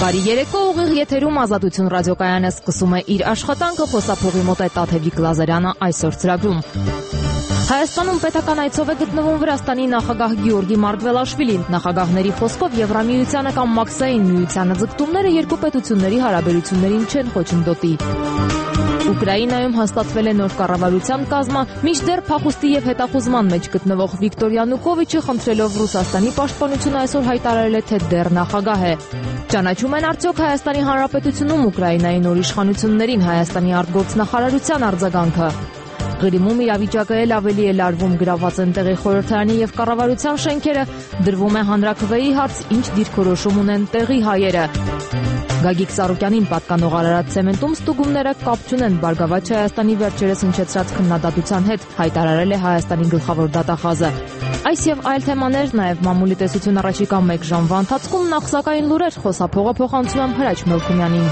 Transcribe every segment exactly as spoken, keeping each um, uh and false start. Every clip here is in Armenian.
Բարի երեկո, ուղիղ եթերում Ազատություն ռադիոկայանը սկսում է իր աշխատանքը, խոսափողի մոտ է Տաթևիկ Լազարյանը այսօր ծրագրում։ Հայաստանում պետական այցով է գտնվում Վրաստանի նախագահ Գեորգի Մարգվելաշվիլին։ Նախագահների խոսքով Եվրամիությանը կամ Մաքսային միությանը ձգտումները երկու պետությունների հարաբերություններին չեն խոչընդոտի։ Ուկրաինայում հաստատվել է նոր կառավարության կազմը, մինչդեռ փախուստի եւ հետախուզման մեջ գտնվող Վիկտոր Յանուկովիչը խնդրելով Ռուսաստանի պաշտպանությունը այսօր հայտարարել է, թե դեռ նախագահ է։ Ճանաչում են արդյոք Հայաստանի Հանրապետությունում Ուկրաինայի նոր իշխանություններին Հայաստանի արտգործնախարարության արձագանքը։ Ղրիմում իրավիճակը էլ ավելի է լարվում, գրաված են տեղի խորհրդարանի եւ կառավարության շենքերը, դրվում է հանրաքվեի հարց, ինչ դիրքորոշում ունեն տեղի հայերը։ Գագիկ Սարոկյանին պատկանող Արարատ ցեմենտում ստուգումները կապ չունեն Բարգավաճ Հայաստանի վերջերս հնչեցրած քննադատության հետ, հայտարարել է Հայաստանի գլխավոր դատախազը։ Այս եւ այլ թեմաներ, նաեւ մամուլի տեսություն առաջիկա մեկ ժամվա ընթացքում նախ սակայն լուրեր, խոսափողը փոխանցում եմ Հրաչ Մելքումյանին։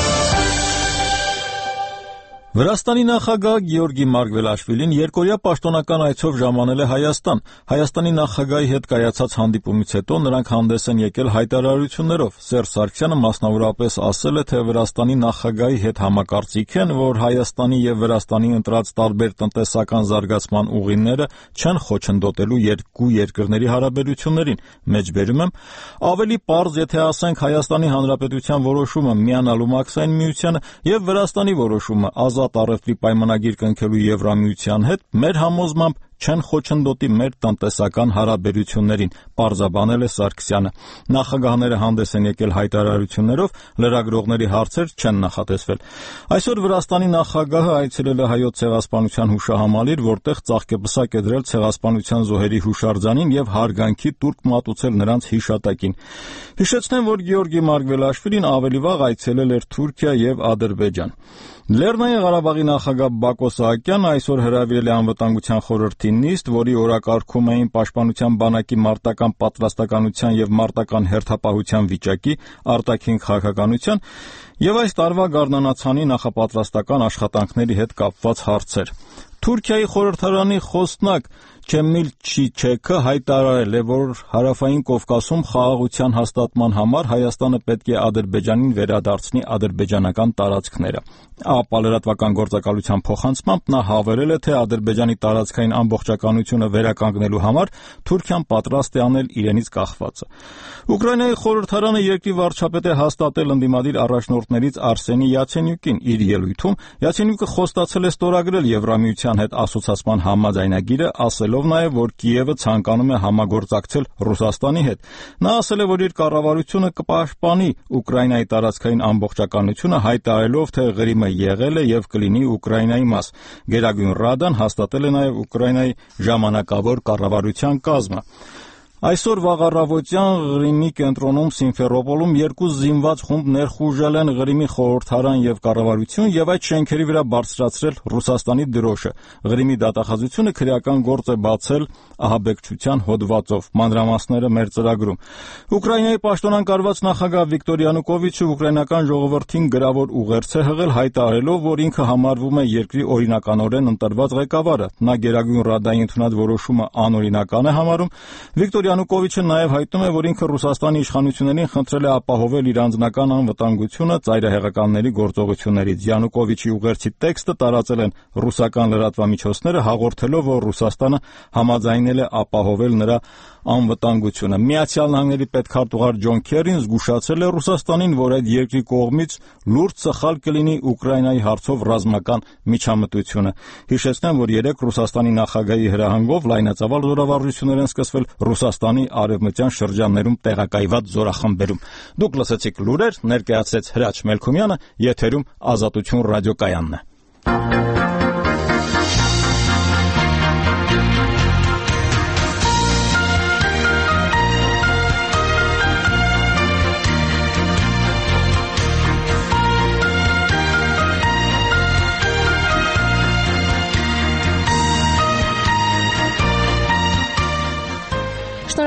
Վրաստանի նախագահ Գեորգի Մարգվելաշվիլին երկօրյա պաշտոնական այցով ժամանել է Հայաստան։ Հայաստանի նախագահի հետ կայացած հանդիպումից հետո նրանք հանդես են եկել հայտարարություններով։ Սերժ Սարգսյանը մասնավորապես ասել է, թե Վրաստանի նախագահի հետ համակարծիք են, որ Հայաստանի եւ Վրաստանի ընտրած տարբեր տնտեսական զարգացման ուղիները չեն խոչընդոտելու երկու երկրների հարաբերություններին։ Մեջբերում եմ, ավելի պարզ, եթե ասենք Հայաստանի Հանրապետության որոշումը միանալու Մաքսային միությանը եւ Վրաստանի որոշումը ազատ առևտրի պայմանագիր կնքելու Եվրամիության հետ, մեր համոզմամբ չեն խոչընդոտի մեր տնտեսական հարաբերություններին, պարզաբանել է Սարգսյանը։ Նախագահները հանդես են եկել հայտարարություններով, լրագրողների հարցեր չեն նախատեսվել։ Այսօր Վրաստանի նախագահը այցելել է Հայոց ցեղասպանության հուշահամալիր, որտեղ ծաղկեպսակ է դրել ցեղասպանության զոհերի հուշարձանին եւ հարգանքի տուրք մատուցել նրանց հիշատակին։ Հիշեցնեմ, որ Գեորգի Մարգվելաշվիլին ավելի վաղ այցելել էր Թուրքիա եւ Ադրբեջան։ Լեռնային Ղարաբաղի նախագահ Բակո Սահակյանը այսօր հրավիրել է Անվտանգության խորհրդի նիստ, որի օրակարգում էին Պաշտպանության բանակի մարտական պատրաստականության եւ մարտական հերթապահության վիճակի, արտաքին քաղաքականության եւ այս տարվա գարնանացանի նախապատրաստական աշխատանքների հետ կապված հարցեր։ Թուրքիայի խորհրդարանի խոսնակ Չեմիլ Չիչեքը հայտարարել է, որ Հարավային Կովկասում խաղաղության հաստատման համար Հայաստանը պետք է Ադրբեջանին վերադարձնի ադրբեջանական տարածքները։ ԱՊԱ լրատվական գործակալության փոխանցմամբ նա հավելել է, թե Ադրբեջանի տարածքային ամբողջականությունը վերականգնելու համար Թուրքիան պատրաստ է անել իրենից կախվածը։ Ուկրաինայի խորհրդարանը երկրի վարչապետ է հաստատել ընդդիմադիր առաջնորդներից Արսենի Յացենյուկին իր ելույթում։ Յացենյուկը խոստացել է ստորագրել Եվրամիության հետ ասոցացման համաձայնագիրը, ասելով նաև, որ Կիևը ցանկանում է համագործակցել Ռուսաստանի հետ։ Նա ասել է, որ իր կառավարությունը կպաշտպանի Ուկրաինայի տարածքային ամբողջականությունը, հայտարարելով, թե Ղրիմը եղել է եւ կլինի Ուկրաինայի մաս։ Գերագույն Ռադան հաստատել է նաև Ուկրաինայի ժամանակավոր կառավարության կազմը։ Այսօր վաղ առավոտյան Ղրիմի կենտրոնում Սիմֆերոպոլում երկու զինված խումբ ներխուժել են Ղրիմի խորհրդարան եւ կառավարություն եւ այդ շենքերի վրա բարձրացրել Ռուսաստանի դրոշը։ Ղրիմի դատախազությունը քրեական գործ է բացել ահաբեկչության հոդվածով։ Մանրամասները մեր ծրագրում։ Ուկրաինայի պաշտոնակարգված նախագահ Վիկտոր Յանուկովիչը ուկրաինական ժողովրդին գրավոր ուղերձ է հղել, հայտարարելով, որ ինքը համարվում է երկրի օրինականորեն ընտրված ղեկավարը։ Նա Գերագույն Ռադայի ընդունած որոշումը անօրինական է համարում։ Վիկտոր Յանուկովիչը նաև հայտնում է, որ ինքը Ռուսաստանի իշխանություններին խնդրել է ապահովել իր անձնական անվտանգությունը ծայրահեղականների գործողություններից։ Յանուկովիչի ուղերձի տեքստը տարածել են ռուսական լրատվամիջոցները, հաղորդելով, որ Ռուսաստանը համաձայնել է ապահովել նրա անվտանգությունը։ Միացյալ Նահանգների պետքարտուղար Ջոն Քերին զգուշացրել է Ռուսաստանին, որ այդ երկրի կողմից լուրջ սխալ կլինի Ուկրաինայի հարցով ռազմական միջամտությունը։ Հիշեցնեմ, որ երեկ Ռուսաստանի նախագահի հրահանգով լայնածավալ զորավարժություններ են սկսվել Ռուսաստանի արևմտյան շրջաններում տեղակայված զորախմբերում։ Դուք լսեցիք լուրեր, ներկայացրեց Հրաչ Մելքումյանը, եթերում Ազատություն ռադիոկայանն է։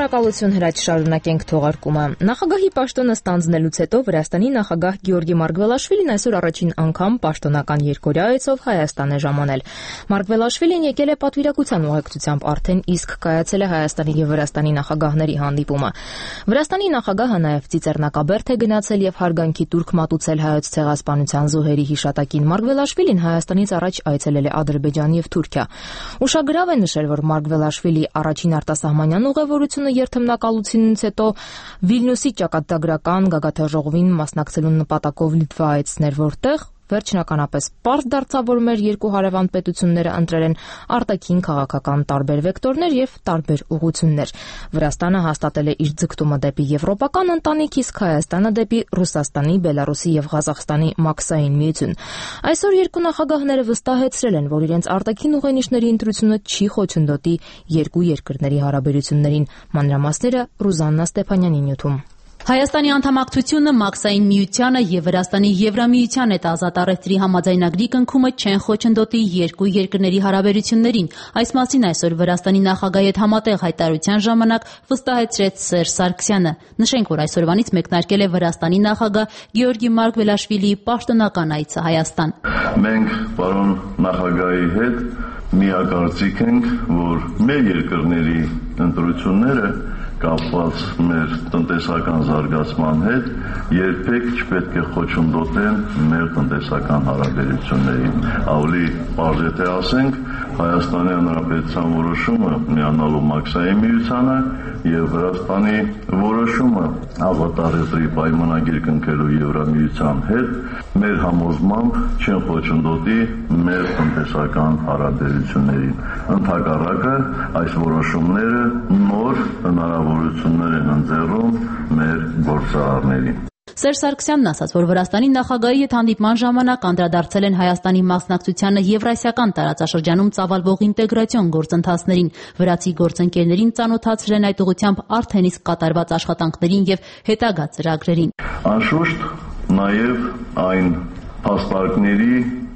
Շնորհակալություն Հրաչ, շարունակենք թողարկումը։ Նախագահի պաշտոնը ստանձնելուց հետո Վրաստանի նախագահ Գեորգի Մարգվելաշվիլին այսօր առաջին անգամ պաշտոնական երկօրյա այցով Հայաստան է ժամանել։ Մարգվելաշվիլին եկել է պատվիրակության ուղեկցությամբ, արդեն իսկ կայացել է Հայաստանի եւ Վրաստանի նախագահների հանդիպումը։ Վրաստանի նախագահը նաեւ Ծիծեռնակաբերդ է գնացել եւ հարգանքի տուրք մատուցել Հայոց ցեղասպանության զոհերի հիշատակին։ Մարգվելաշվիլին Հայաստանից առաջ այցելել է Ադրբեջան եւ Թուրքիա։ Ուշագրավ է նշել, որ Մարգվելաշվիլի առաջին արտասահմանյան ուղևորությունը երթմնակալությունից հետո Վիլնյուսի ճակատագրական գագաթաժողովին մասնակցելու նպատակով Լիտվա այցներ, որտեղ վերջնականապես պարզ դարձավ, որ մեր երկու հարևան պետությունները ընտրել են արտաքին քաղաքական տարբեր վեկտորներ եւ տարբեր ուղղություններ։ Վրաստանը հաստատել է իր ձգտումը դեպի եվրոպական ընտանիք, իսկ Հայաստանը դեպի Ռուսաստանի, Բելարուսի եւ Ղազախստանի մաքսային միություն։ Այսօր երկու նախագահները վստահեցրել են, որ իրենց արտաքին ուղենիշների ընտրությունը չի խոչընդոտի երկու երկրների հարաբերություններին։ Մանրամասները Ռուզաննա Ստեփանյանի նյութում։ Հայաստանի անդամակցությունը Մաքսային միությանը եւ Վրաստանի Եվրամիության հետ ազատ առևտրի համաձայնագրի կնքումը չեն խոչընդոտի երկու երկրների հարաբերություններին։ Այս մասին այսօր Վրաստանի նախագահի հետ համատեղ հայտարարության ժամանակ վստահեցրեց Սերժ Սարգսյանը։ Նշենք, որ այսօրվանից մեկնարկել է Վրաստանի նախագահ Գեորգի Մարգվելաշվիլիի պաշտոնական այցը Հայաստան։ Մենք պարոն նախագահի հետ միակարծիք ենք, որ մեր երկրների ընտրությունները կապված մեր տնտեսական զարգացման հետ երբեք չպետք է խոչընդոտեն մեր տնտեսական հարաբերություններին։ Ավելի պարզ է թե ասենք, Հայաստանի Հանրապետության որոշումը միանալու մաքսային միությանը եւ Վրաստանի որոշումը ազատ առևտրի պայմանագիր կնքելու Եվրամիության հետ մեր համոզմամբ չեն խոչընդոտի մեր տնտեսական հարաբերություններին։ Ընդհակառակը այս որոշումները նոր հնարավորություններ են ընձեռում մեր գործարարներին։ Սերժ Սարգսյանն ասաց, որ Վրաստանի նախագահի հետ հանդիպման ժամանակ անդրադարձել են Հայաստանի մասնակցությանը Եվրասիական տարածաշրջանում ծավալվող ինտեգրացիոն գործընթացներին, վրացի գործընկերներին ծանոթացրել են այդ ուղղությամբ արդեն իսկ կատարված աշխատանքներին եւ հետագա ծրագրերին։ Անշուշտ նաեւ այն փաստարկների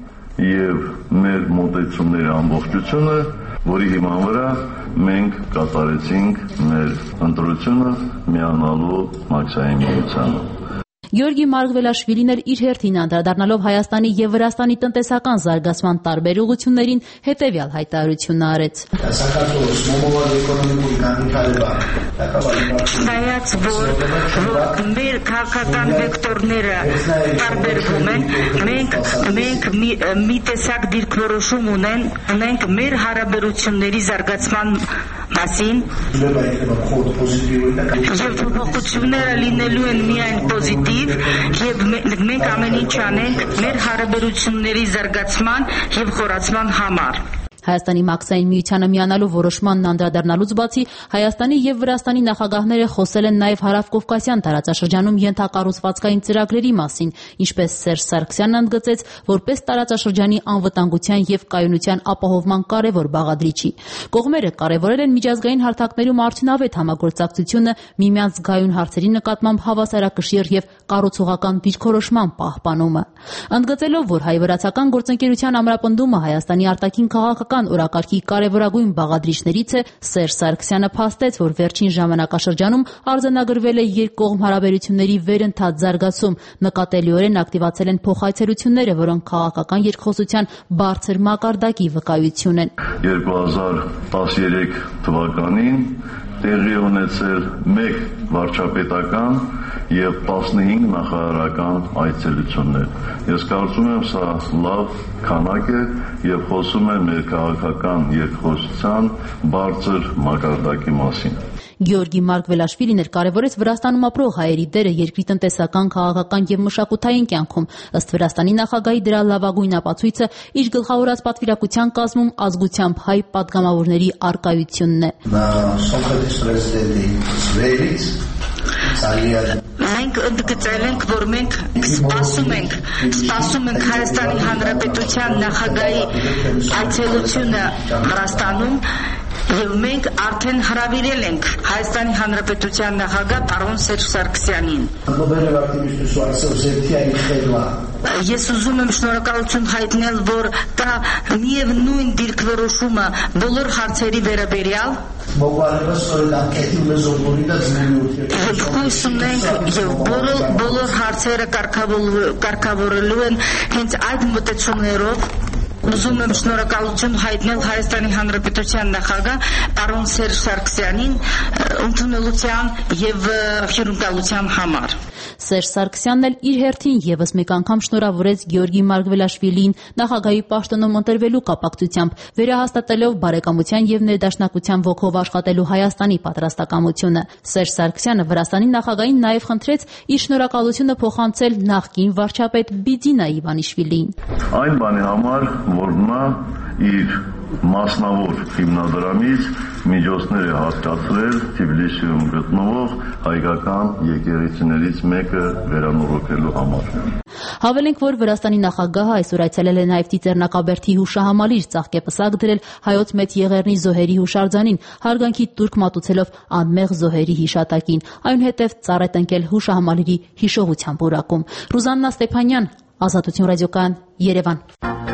եւ մեր մոտեցումների ամբողջությունը, որի հիման վրա մենք կատարեցինք մեր ընտրությունը միանալու մաքսային միությանը։ Գեորգի Մարգվելաշվիլին էր իր հերթին անդրադառնալով Հայաստանի եւ Վրաստանի տնտեսական զարգացման տարբեր ուղղություններին հետեւյալ հայտարարությունն արեց։ Հայաց, որ մեր քաղաքական վեկտորները տարբերվում են, մենք մենք մի տեսակ դիրքորոշում ունեն, ունենք մեր հարաբերությունների զարգացման մասին։ Եվ փոփոխությունները լինելու են միայն պոզիտիվ եւ մենք ամեն ինչ անենք մեր հարաբերությունների զարգացման եւ խորացման համար։ Հայաստանի մաքսային միությանը միանալու որոշմանն անդրադառնալուց բացի Հայաստանի եւ Վրաստանի նախագահները խոսել են նաեւ Հարավկովկասյան տարածաշրջանում ենթակառուցվածքային ծրագրերի մասին, ինչպես Սերժ Սարգսյանն ընդգծեց, որպես տարածաշրջանի անվտանգության եւ կայունության ապահովման կարեւոր բաղադրիչի։ Կողմերը կարեւորել են միջազգային հարթակներում արդյունավետ համագործակցությունը միմյանց զգայուն հարցերի նկատմամբ հավասարակշիռ եւ կառուցողական դիրքորոշման պահպանումը։ Ընդգծելով, որ հայ-վրացական գործընկերության ամրապնդումը Հայաստանի արտաքին քաղաքական օրակարգի կարևորագույն բաղադրիչներից է, Սերժ Սարգսյանը փաստեց, որ վերջին ժամանակաշրջանում արձանագրվել է երկկողմ հարաբերությունների վերընթաց զարգացում, նկատելիորեն ակտիվացել են փոխայցելությունները, որոնք քաղաքական երկխոսության բարձր մակարդակի վկայություն են։ երկու հազար տասներեք թվականին տեղի ունեցել մեկ վարչապետական եւ տասնհինգ նախարարական այցելություններ։ Ես կարծում եմ, սա լավ քանակ է եւ խոսում է մեր քաղաքական երկխոսության բարձր մակարդակի մասին։ Գեորգի Մարգվելաշվիլին էր կարևորեց Վրաստանում ապրող հայերի դերը երկրի տնտեսական, քաղաքական եւ մշակութային կյանքում։ Ըստ Վրաստանի նախագահի դրա լավագույն ապացույցը իր գլխավորած պատվիրակության կազմում ազգությամբ հայ պատգամավորների առկայությունն է։ Մենք ընդգծել ենք, որ մենք սպասում ենք, սպասում ենք Հայաստանի Հանրապետության նախագահի այցելությունը Վրաստանում Եվ մենք արդեն հրավիրել ենք Հայաստանի Հանրապետության նախագահ պարոն Սերժ Սարգսյանին։ Ես ուզում եմ շնորհակալություն հայտնել, որ դա միևնույն դիրքորոշումը բոլոր հարցերի վերաբերյալ եւ հույս ունենք եւ բոլոր բոլոր հարցերը կարգավորելու են հենց այդ մոտեցումներով։ Ուզում եմ շնորհակալություն հայտնել Հայաստանի Հանրապետության նախագահ պարոն Սերժ Սարգսյանին ընդունելության եւ հյուրընկալության համար։ Սերժ Սարգսյանն էլ իր հերթին եւս մեկ անգամ շնորհավորեց Գեորգի Մարգվելաշվիլիին նախագահի պաշտոնում ընտրվելու կապակցությամբ, վերահաստատելով բարեկամության եւ ներդաշնակության ոգով աշխատելու Հայաստանի պատրաստակամությունը։ Սերժ Սարգսյանը Վրաստանի նախագահին նաեւ խնդրեց իր շնորհակալությունը փոխանցել նախկին վարչապետ Բիձինա Իվանիշվիլիին։ Այն բանի համար, որ նա իր մասնավոր հիմնադրամից միջոցներ է հասկացրել Թբիլիսիում գտնվող հայկական եկեղեցիներից մեկը վերանորոգելու համար։ Հավելենք, որ Վրաստանի նախագահը այսօր այցելել է նաև Ծիծեռնակաբերդի հուշահամալիր ծաղկեպսակ դրել հայոց մեծ եղեռնի զոհերի հուշարձանին, հարգանքի տուրք մատուցելով անմեղ զոհերի հիշատակին, այնուհետև ծառ է տնկել հուշահամալիրի հիշողության պուրակում։ Ռուզաննա Ստեփանյան, Ազատություն ռադիոկայան, Երևան։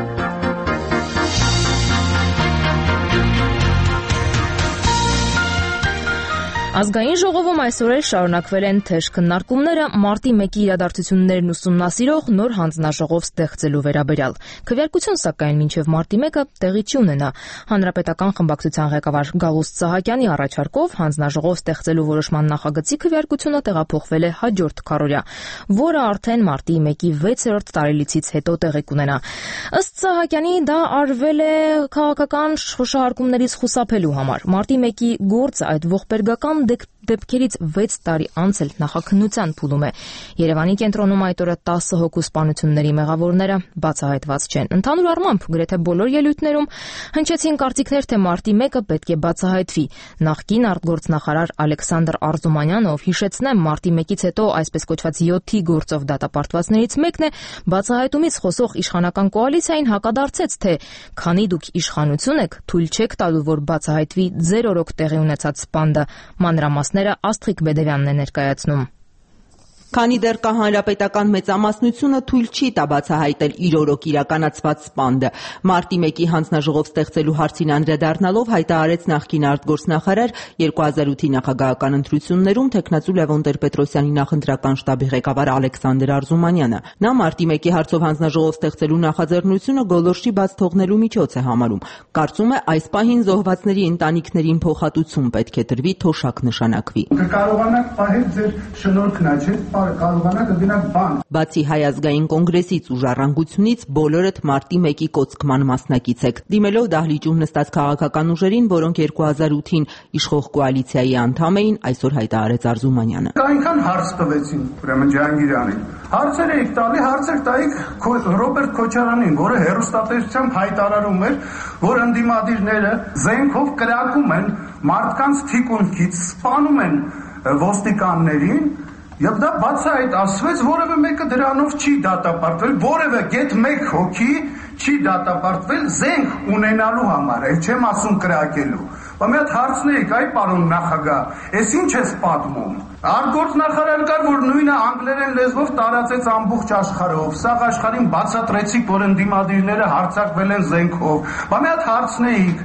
Ազգային ժողովում այսօր էլ շարունակվել են թեժ քննարկումները մարտի մեկի իրադարձություններն ուսումնասիրող նոր հանձնաժողով ստեղծելու վերաբերյալ։ Քվեարկություն սակայն մինչև մարտի մեկը տեղի չունենա։ Հանրապետական խմբակցության ղեկավար Գալուստ Սահակյանի առաջարկով հանձնաժողով ստեղծելու որոշման նախագծի քվեարկությունը տեղափոխվել է հաջորդ քառօրյա, որը արդեն մարտի մեկի վեցերորդ տարելիցից հետո տեղի կունենա։ Ըստ Սահակյանի դա արվել է քաղաքական հուշահարկումներից խուսափելու համար։ Մարտի մեկի գործը այդ ողբերգական դեպքերից վեց տարի անց էլ նախաքննության փուլում է։ Երևանի կենտրոնում այդ օրը տասը հոգու սպանությունների մեղավորները բացահայտված չեն։ Ընդհանուր առմամբ գրեթե բոլոր ելույթներում հնչեցին կարծիքներ, թե մարտի մեկը պետք է բացահայտվի։ Նախկին արտգործնախարար Ալեքսանդր Արզումանյանը, ով հիշեցնեմ, մարտի մեկից հետո այսպես կոչված յոթի գործով դատապարտվածներից մեկն է, բացահայտումից խոսող իշխանական կոալիցիային հակադարձեց, թե քանի դուք իշխանություն եք, թույլ չեք տալու, որ բացահայտվի ձեր օրոք տեղի ունեցած սպանդը։ Մանրամասները Աստղիկ Բեդևյանն է ներկայացնում։ Քանի դեռ կա հանրապետական մեծամասնությունը թույլ չի տա բացահայտել իր օրոք իրականացված սպանդը։ Մարտի մեկի հանձնաժողով ստեղծելու հարցին անդրադառնալով հայտարարեց նախկին արտգործնախարար երկու հազար ութի նախագահական ընտրություններում թեկնածու Լևոն Տեր-Պետրոսյանի նախընտրական շտաբի ղեկավար Ալեքսանդր Արզումանյանը։ Նա մարտի մեկի հարցով հանձնաժողով ստեղծելու նախաձեռնությունը գոլորշի բաց թողնելու միջոց է համարում։ Կարծում է, այս պահին զոհվածների ընտանիքներին փոխհատուցում պետք է տրվի, թոշակ նշանակվի։ Կարողանաք պահել ձեր շնորհքն աճել կարողանաք գնաք բան։ Բացի Հայ ազգային կոնգրեսից ու Ժառանգությունից բոլորդ մարտի մեկի կոծկման մասնակից եք։ Դիմելով դահլիճում նստած քաղաքական ուժերին, որոնք երկու հազար ութին իշխող կոալիցիայի անդամ էին, այսօր հայտարարեց Արզումանյանը։ Այնքան հարց տվեցին, ուրեմն Ջահանգիրյանին։ Հարցեր եք տալի, հարցեր տայիք Ռոբերտ Քոչարյանին, որը հերոստատեսությամբ հայտարարում էր, որ ընդդիմադիրները զենքով կրակում են մարդկանց թիկունքից, սպանում են ոստիկաններին։ Եվ դա բացահայտ ասվեց, որևէ մեկը դրանով չի դատապարտվել, որևէ գեթ մեկ հոգի չի դատապարտվել զենք ունենալու համար, այլ չեմ ասում կրակելու։ Բայց մի հատ հարցնեիք, այ պարոն նախագահ, ես ինչ ես պատմում։ Արտգործնախարար կար, որ նույնը անգլերեն լեզվով տարածեց ամբողջ աշխարհով։ Սաղ աշխարհին բացատրեցիք, որ ընդդիմադիրները հարձակվել են զենքով։ Բայց մի հատ հարցնեիք,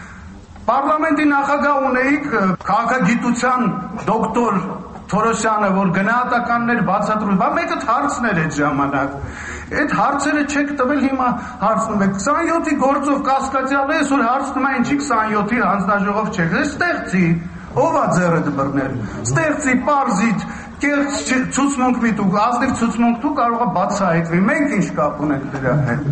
պարլամենտի նախագահ ունեիք, քաղաքագիտության դոկտոր Թորոսյանը, որ գնահատականներ բացատրում, բա մեկը հարցներ այդ ժամանակ։ Այդ հարցերը չեք տվել, հիմա հարցնում եք։ քսանյոթի գործով կասկածյալը այսօր հարցնում է, ինչի քսանյոթի հանձնաժողով չեք։ Ստեղծի, ով է ձեռը դբռնել։ Ստեղծի, պարզիչ, կեղծ ցուցմունք մի դու, ազնիվ ցուցմունք դու կարող է բացահայտվի։ Մենք ինչ կապ ունենք դրա հետ։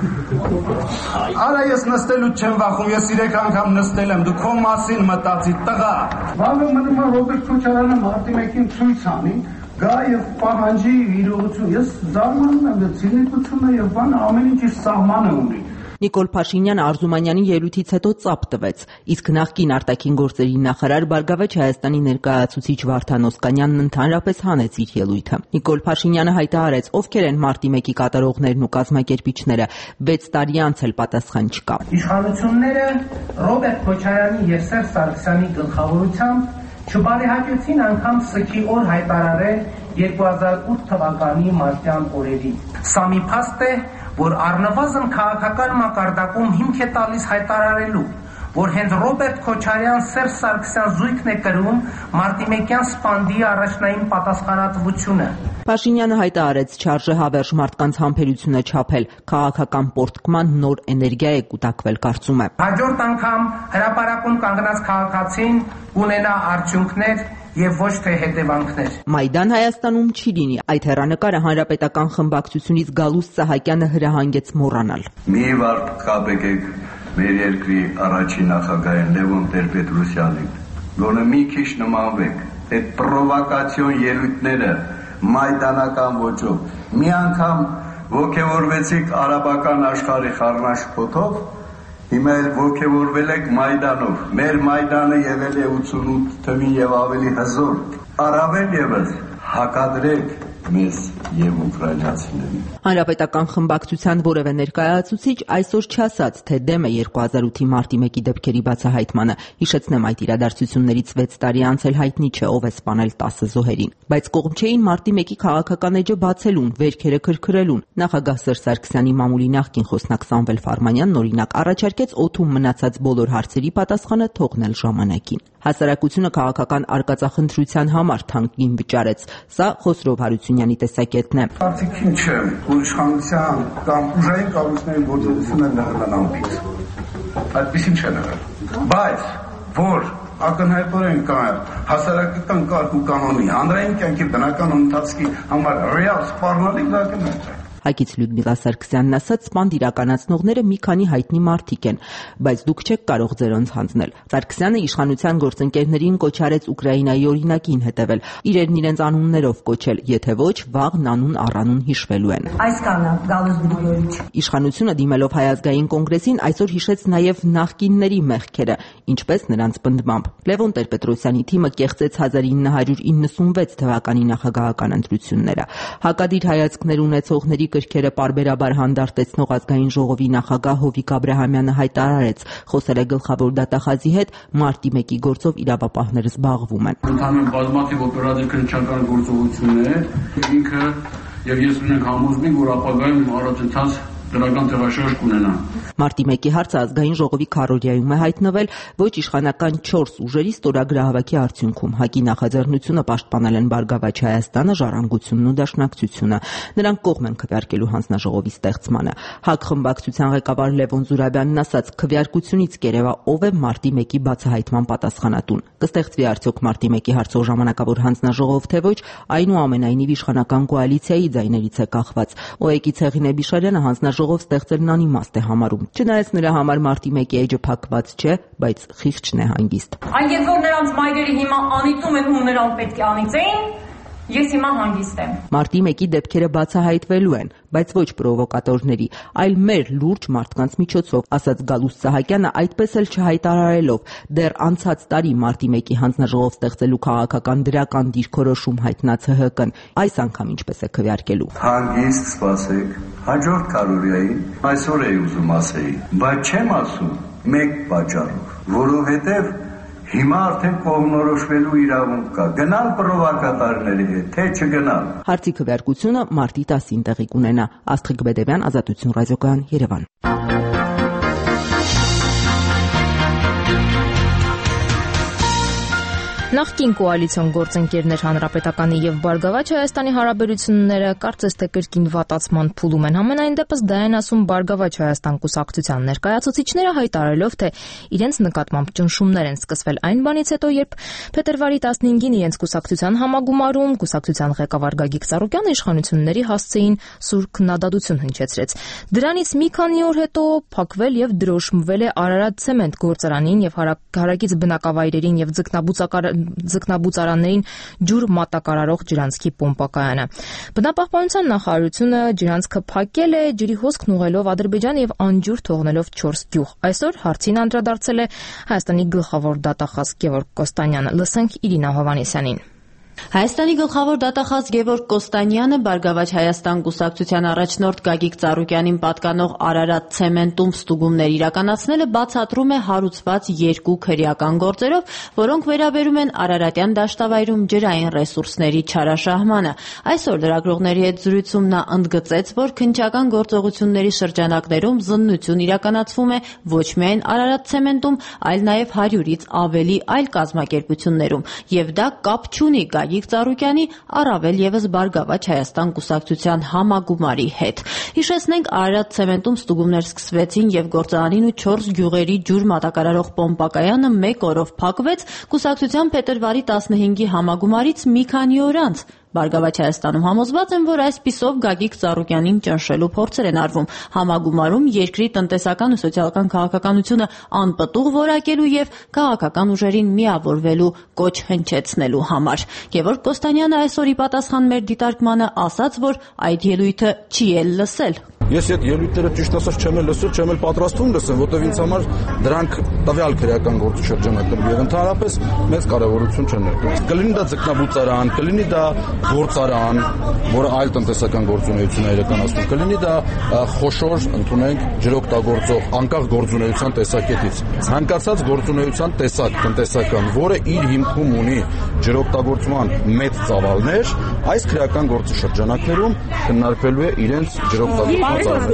Արա ես նստելու չեմ վախում, ես երեք անգամ նստել եմ, դու քո մասին մտածի, տղա։ Բանը մնում է Ռոբերտ Քոչարյանը մարտի մեկին ցույց անի, գա եւ պահանջի իրողություն։ Ես զարմանում եմ, դա ցինիկությունը եւ բանը ամեն ինչ իր սահմանը ունի։ Նիկոլ Փաշինյանը Արզումանյանի ելույթից հետո ծափ տվեց, իսկ նախկին արտաքին գործերի նախարար Բարգավաճ Հայաստանի ներկայացուցիչ Վարդան Օսկանյանն ընդհանրապես հանեց իր ելույթը։ Նիկոլ Փաշինյանը հայտարարեց, ովքեր են մարտի մեկի կատարողներն ու կազմակերպիչները, վեց տարի անց էլ պատասխան չկա։ Իշխանությունները Ռոբերտ Քոչարյանի եւ Սերժ Սարգսյանի գլխավորությամբ չբարեհաճեցին անգամ սքի օր հայտարարել երկու հազար ութ թվականի մարտյան օրերին։ Սա մի փաստ է, որ առնվազն քաղաքական մակարդակում հիմք է տալիս հայտարարելու, որ հենց Ռոբերտ Քոչարյան Սերժ Սարգսյան զույգն է կրում մարտիմեկյան սպանդի առաջնային պատասխանատվությունը։ Փաշինյանը հայտարարեց չարժե հավերժ մարդկանց համբերությունը չափել, քաղաքական պորտկման նոր էներգիա է կուտակվել, կարծում է։ Հաջորդ անգամ հրապարակում կանգնած քաղաքացին ունենա արդյունքներ եւ ոչ թե հետևանքներ։ Մայդան Հայաստանում չի լինի։ Այդ հեռանկարը հանրապետական խմբակցությունից Գալուստ Սահակյանը հրահանգեց մոռանալ։ Մի վարդ կապ եկեք մեր երկրի առաջին նախագահ Լևոն Տեր-Պետրոսյանին, գոնե մի քիչ նմանվեք, այդ պրովոկացիոն ելույթները մայդանական ոճով, մի անգամ ոգևորվեցիք արաբական աշխարհի խառնաշփոթով, հիմա էլ ոգևորվել եք Մայդանով, մեր Մայդանը եղել է ութսունութ թվին եւ ավելի հզոր, առավել եւս հակադրեք մեզ եւ ուկրաինացիներին։ Հանրապետական խմբակցության որևէ ներկայացուցիչ այսօր չասաց, թե դեմ է երկու հազար ութի մարտի մեկի դեպքերի բացահայտմանը։ Հիշեցնեմ, այդ իրադարձություններից վեց տարի անց էլ հայտնի չէ ով է սպանել տասը զոհերին։ Բայց կողմ չէին մարտի մեկի քաղաքական էջը բացելուն, վերքերը քրքրելուն։ Նախագահ Սերժ Սարգսյանի մամուլի նախկին խոսնակ Սամվել Ֆարմանյանն օրինակ առաջարկեց օդում մնացած բոլոր հարցերի պատասխանը թողնել ժամանակին։ Հասարակությունը քաղաքական արկածախնդրության համար թանկին վճարեց։ Սա Խոսրով Հարությունյանի տեսակետն է։ Արդյոք ինչ է, որ իշխանության կամ ուժային կառույցների գործողությունը նեղնան ամփից։ Այդպեսին չեն եղել։ Բայց որ ակնհայտորեն կա հասարակական կարգ ու կանոնի, հանրային կյանքի բնական ընթացքի համար ռեալ սպառնալիք դա կնա։ Հակից Լյուդմիլա Սարգսյանն ասաց, սպանդ իրականացնողները մի քանի հայտնի մարդիկ են, բայց դուք չեք կարող ձերոնց հանձնել։ Սարգսյանը իշխանության գործընկերներին կոչ արեց Ուկրաինայի օրինակին հետևել, իրերն իրենց անուններով կոչել, եթե ոչ, վաղն անուն առանուն հիշվելու են։ Այս կանա Գալուս Գրիգորիչ։ Իշխանությունը դիմելով Հայ ազգային կոնգրեսին այսօր հիշեց նաև նախկինների մեղքերը, ինչպես նրանց պնդմամբ։ Լևոն Տեր-Պետրոսյանի թիմը կեղծեց հազար ինը հարյուր իննսունվեց թվականի նախագահական ընտրությունները։ Հակադիր հայացքներ ունեցողների կրքերը պարբերաբար հանդարտեցնող ազգային ժողովի նախագահ Հովիկ Աբրահամյանը հայտարարեց, խոսել է գլխավոր դատախազի հետ, մարտի մեկի գործով իրավապահներ զբաղվում են։ Ընդհանուր բազմաթիվ օպերատիվ քննչական գործողություն է, ինքը եւ ես ունենք համոզում, որ ապագայում առաջընթաց դրական տեղաշարժ կունենա։ Մարտի մեկի հարցը ազգային ժողովի քարորիայում է հայտնվել ոչ իշխանական չորս ուժերի ստորագրահավաքի արդյունքում։ ՀԱԿ-ի նախաձեռնությունը պաշտպանել են Բարգավաճ Հայաստանը, Ժառանգությունն ու Դաշնակցությունը։ Նրանք կողմ են քվեարկելու հանձնաժողովի ստեղծմանը։ ՀԱԿ խմբակցության ղեկավար Լևոն Զուրաբյանն ասաց, քվեարկությունից կերևա ով է մարտի մեկի բացահայտման պատասխանատուն։ Կստեղծվի արդյոք մարտի մեկի հարցով ժամանակավոր հանձնաժողով թե ոչ, այնուամենայնիվ իշխանական կոալիցիայի ձայներից է կախված։ ՕԵԿ-ի Ցեղինե Բիշարյանը հանձնաժողով ստեղծելն անիմաստ է համարում։ Չնայած նրա համար մարտի մեկի էջը փակված չէ, բայց խիղճն է հանգիստ։ Այն երբ որ նրանց մայրերը հիմա անիծում են ու նրան պետք է անիծեին, ես հիմա հանգիստ եմ։ Մարտի մեկի դեպքերը բացահայտվելու են, բայց ոչ պրովոկատորների, այլ մեր լուրջ մարդկանց միջոցով, ասաց Գալուստ Սահակյանը, այդպես էլ չհայտարարելով դեռ անցած տարի մարտի մեկի հանձնաժողով ստեղծելու քաղաքական դրական դիրքորոշում հայտնած ՀՀԿ-ն այս անգամ ինչպես է քվեարկելու։ Հանգիստ սպասեք, հաջորդ քարորիային այսօր էի ուզում ասեի, բայց չեմ ասում մեկ պատճառով, որովհետև հիմա արդեն կողմնորոշվելու իրավունք կա։ Գնալ պրովոկատորների հետ, թե չգնալ։ Հարցի քվեարկությունը մարտի տասին տեղի կունենա։ Աստղիկ Բեդևյան, Ազատություն ռադիոկայան, Երևան։ Նախկին կոալիցիոն գործընկերներ Հանրապետականի եւ Բարգավաճ Հայաստանի հարաբերությունները կարծես թե կրկին վատացման փուլում են։ Համենայն դեպս դա են ասում Բարգավաճ Հայաստան կուսակցության ներկայացուցիչները, հայտարարելով, թե իրենց նկատմամբ ճնշումներ են սկսվել այն բանից հետո, երբ փետրվարի տասնհինգին իրենց կուսակցության համագումարում կուսակցության ղեկավար Գագիկ Ծառուկյանը իշխանությունների հասցեին սուր քննադատություն հնչեցրեց։ Դրանից մի քանի օր հետո փակվել եւ դրոշմվել է Արարատ ցեմենտ գործարանին եւ հարակից բնակավայրերին եւ ձկնաբուծական ձկնաբուծարաններին ջուր մատակարարող ջրանցքի պոմպակայանը։ Բնապահպանության նախարարությունը ջրանցքը փակել է, ջրի հոսքն ուղղելով Ադրբեջան եւ անջուր թողնելով չորս գյուղ։ Այսօր հարցին անդրադարձել է Հայաստանի գլխավոր դատախազ Գևորգ Կոստանյանը։ Լսենք Իրինա Հովհաննիսյանին։ Հայաստանի գլխավոր դատախազ Գևորգ Կոստանյանը Բարգավաճ Հայաստան կուսակցության առաջնորդ Գագիկ Ծառուկյանին պատկանող Արարատ ցեմենտում ստուգումներ իրականացնելը բացատրում է հարուցված երկու քրեական գործերով, որոնք վերաբերում են Արարատյան դաշտավայրում ջրային ռեսուրսների չարաշահմանը։ Այսօր լրագրողների հետ զրույցում նա ընդգծեց, որ քննչական գործողությունների շրջանակներում զննություն իրականացվում է ոչ միայն Արարատ ցեմենտում, այլ նաև հարյուրից ավելի այլ կազմակերպություններում, եւ դա կապ չունի Գագիկ Ծառուկյանի առավել եւս Բարգավաճ Հայաստան կուսակցության համագումարի հետ։ Հիշեցնենք, Արարատ ցեմենտում ստուգումներ սկսվեցին եւ գործարանին ու չորս գյուղերի ջուր մատակարարող պոմպակայանը մեկ օրով փակվեց կուսակցության փետրվարի տասնհինգի համագումարից մի քանի օր անց։ Բարգավաճ Հայաստանում համոզված են, որ այսպիսով Գագիկ Ծառուկյանին ճնշելու փորձեր են արվում համագումարում երկրի տնտեսական ու սոցիալական քաղաքականությունը անպտուղ որակելու եւ քաղաքական ուժերին միավորվելու կոչ հնչեցնելու համար։ Գևորգ Կոստանյանը այսօր ի պատասխան մեր դիտարկմանը ասաց, որ այդ ելույթը չի էլ լսել։ Ես այդ ելույթները ճիշտ ասած չեմ էլ լսել, չեմ էլ պատրաստվում լսեմ, որտեղ ինձ համար դրանք տվյալ քրեական գործի շրջանակներում եւ ընդհանրապես մեծ կարեւորություն չեն ներկայացնում։ Կլինի դա ձկնաբուծարան, կլինի դա գործարան, որը այլ տնտեսական գործունեություն է իրականացնում, կլինի դա խոշոր, ընդունենք, ջրօգտագործող անկախ գործունեության տեսակետից։ Ցանկացած գործունեության տեսակ տնտեսական, որը իր հիմքում ունի ջրօգտագործման մեծ ծավալներ, այս քրեական գործի շրջանակներում քննարկվելու է իրենց ջրօգտագործման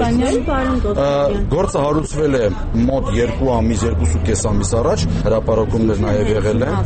Գործը հարուցվել է մոտ երկու ամիս, երկուսուկես ամիս առաջ, հրապարակումներ նաև եղել են։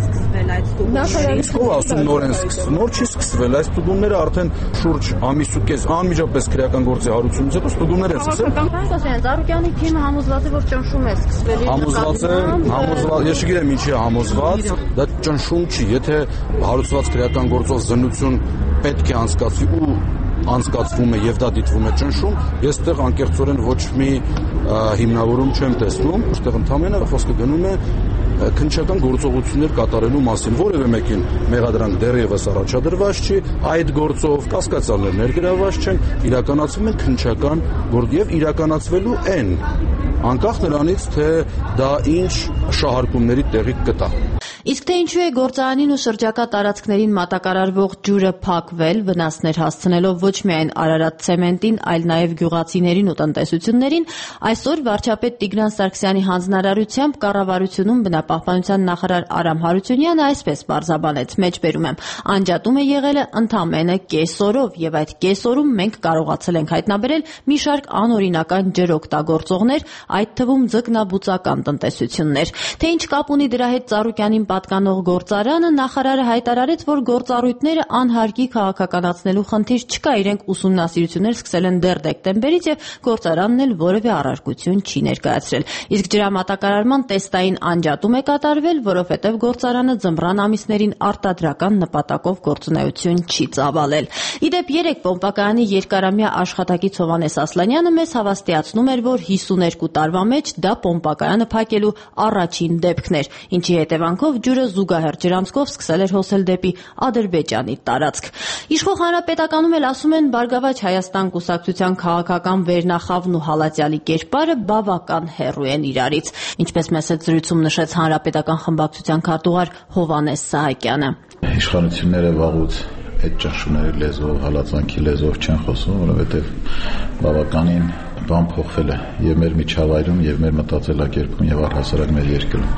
Իսկ ով ասում նոր են սկսվել, նոր չի սկսվել, այս ստուգումները արդեն շուրջ ամիսուկես, անմիջապես քրեական գործի հարուցումից հետո ստուգումներ են սկսել։ Ծառուկյանի թիմը համոզված է, որ ճնշում է սկսվել։ Համոզված է, համոզված, ես չգիտեմ ինչի է համոզված, դա ճնշում չի, եթե հարուցված քրեական գործով զննություն պետք է անցկացվի ու անցկացվում է եւ դա դիտվում է ճնշում, ես այդտեղ անկեղծորեն ոչ մի հիմնավորում չեմ տեսնում, այստեղ ընդհանրապես խոսքը գնում է քննչական գործողություններ կատարելու մասին, որևէ մեկին մեղադրանք դեռևս առաջադրված չի, այդ գործով կասկածալներ ներգրավված չեն, իրականացվում են քննչական գործ եւ իրականացվելու են, անկախ նրանից, թե դա ինչ շահարկումների տեղի կտա։ Իսկ թե ինչու է գործարանին ու շրջակա տարածքներին մատակարարվող ջուրը փակվել, վնասներ հասցնելով ոչ միայն Արարատ ցեմենտին, այլ նաև գյուղացիներին ու տնտեսություններին, այսօր վարչապետ Տիգրան Սարգսյանի հանձնարարությամբ կառավարությունում բնապահպանության նախարար Արամ Հարությունյանը այսպես պարզաբանեց, մեջբերում եմ, անջատում է եղել ընդամենը կես օրով եւ այդ կես օրում մենք կարողացել ենք հայտնաբերել մի շարք անօրինական ջրօգտագործողներ, այդ թվում ձկնաբուծական տնտեսություններ։ Թե ինչ կապ ունի դրա հետ Ծառուկյանին պատկանող գործարանը, նախարարը հայտարարեց, որ գործառույթները անհարկի քաղաքականացնելու խնդիր չկա, իրենք ուսումնասիրություններ սկսել են դեռ դեկտեմբերից եւ գործարանն էլ որևէ առարկություն չի ներկայացրել։ Իսկ ջրամատակարարման տեստային անջատում է կատարվել, որովհետեւ գործարանը ձմռան ամիսներին արտադրական նպատակով գործունեություն չի ծավալել։ Իդեպ երեք պոմպակայանի երկարամյա աշխատակից Հովհաննես Ասլանյանը մեզ հավաստիացնում էր, որ հիսուներկու տարվա մեջ դա պոմպակայանը փակելու առաջին դեպքն էր, ինչի հետևանքով ջուրը զուգահեռ ջրանցքով սկսել էր հոսել դեպի Ադրբեջանի տարածք։ Իշխող հանրապետականում էլ ասում են, Բարգավաճ Հայաստան կուսակցության քաղաքական վերնախավն ու հալածյալի կերպարը բավական հեռու են իրարից, ինչպես մեծ զրույցում նշեց հանրապետական խմբակցության քարտուղար Հովհաննես Սահակյանը։ Իշխանությունները վաղուց այդ ճնշումների լեզվով, հալածանքի լեզվով չեն խոսում, որովհետև բավականին բան փոխվել է եւ մեր միջավայրում, եւ մեր մտածելակերպում, եւ առհասարակ մեր երկրում։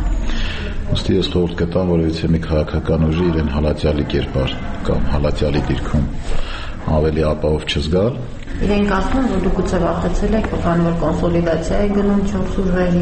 Ոստի ես խորհուրդ կտամ, որովհետև մի քաղաքական ուժի իրեն հալածյալի կերպար կամ հալածյալի դիրքում ավելի ապահով չզգալ։ Իրենք ասում են, որ դուք գուցե վախեցել եք, քանի որ կոնսոլիդացիա է գնում չորս ուժերի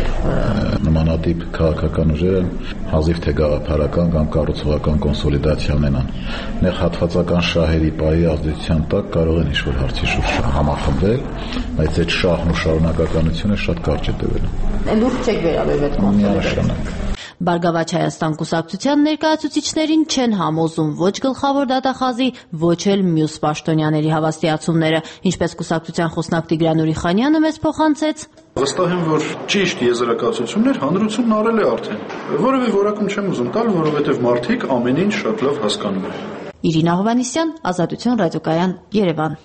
եւ նմանատիպ քաղաքական ուժերը հազիվ թե գաղափարական կամ կառուցողական կոնսոլիդացիա ունենան։ Նեղ հատվածական շահերի պայի ազդեցության տակ կարող են ինչ-որ հարցի շուրջ համախմբվել, բայց այդ շահն ու շարունակականությունը շատ կարճ է տևելու։ Լուրջ չեք վերաբերվել կոնսոլիդացիային։ Բարգավաճ Հայաստան կուսակցության ներկայացուցիչներին չեն համոզում ոչ գլխավոր դատախազի, ոչ էլ մյուս պաշտոնյաների հավաստիացումները, ինչպես կուսակցության խոսնակ Տիգրան Ուրիխանյանը մեզ փոխանցեց. Վստահ եմ, որ ճիշտ եզրակացություններ հանրությունն արել է արդեն։ Որևէ որակում չեմ ուզում տալ, որովհետև մարդիկ ամեն ինչ շատ լավ հասկանում են։ Իրինա Հովհաննիսյան, Ազատություն ռադիոկայան, Երևան։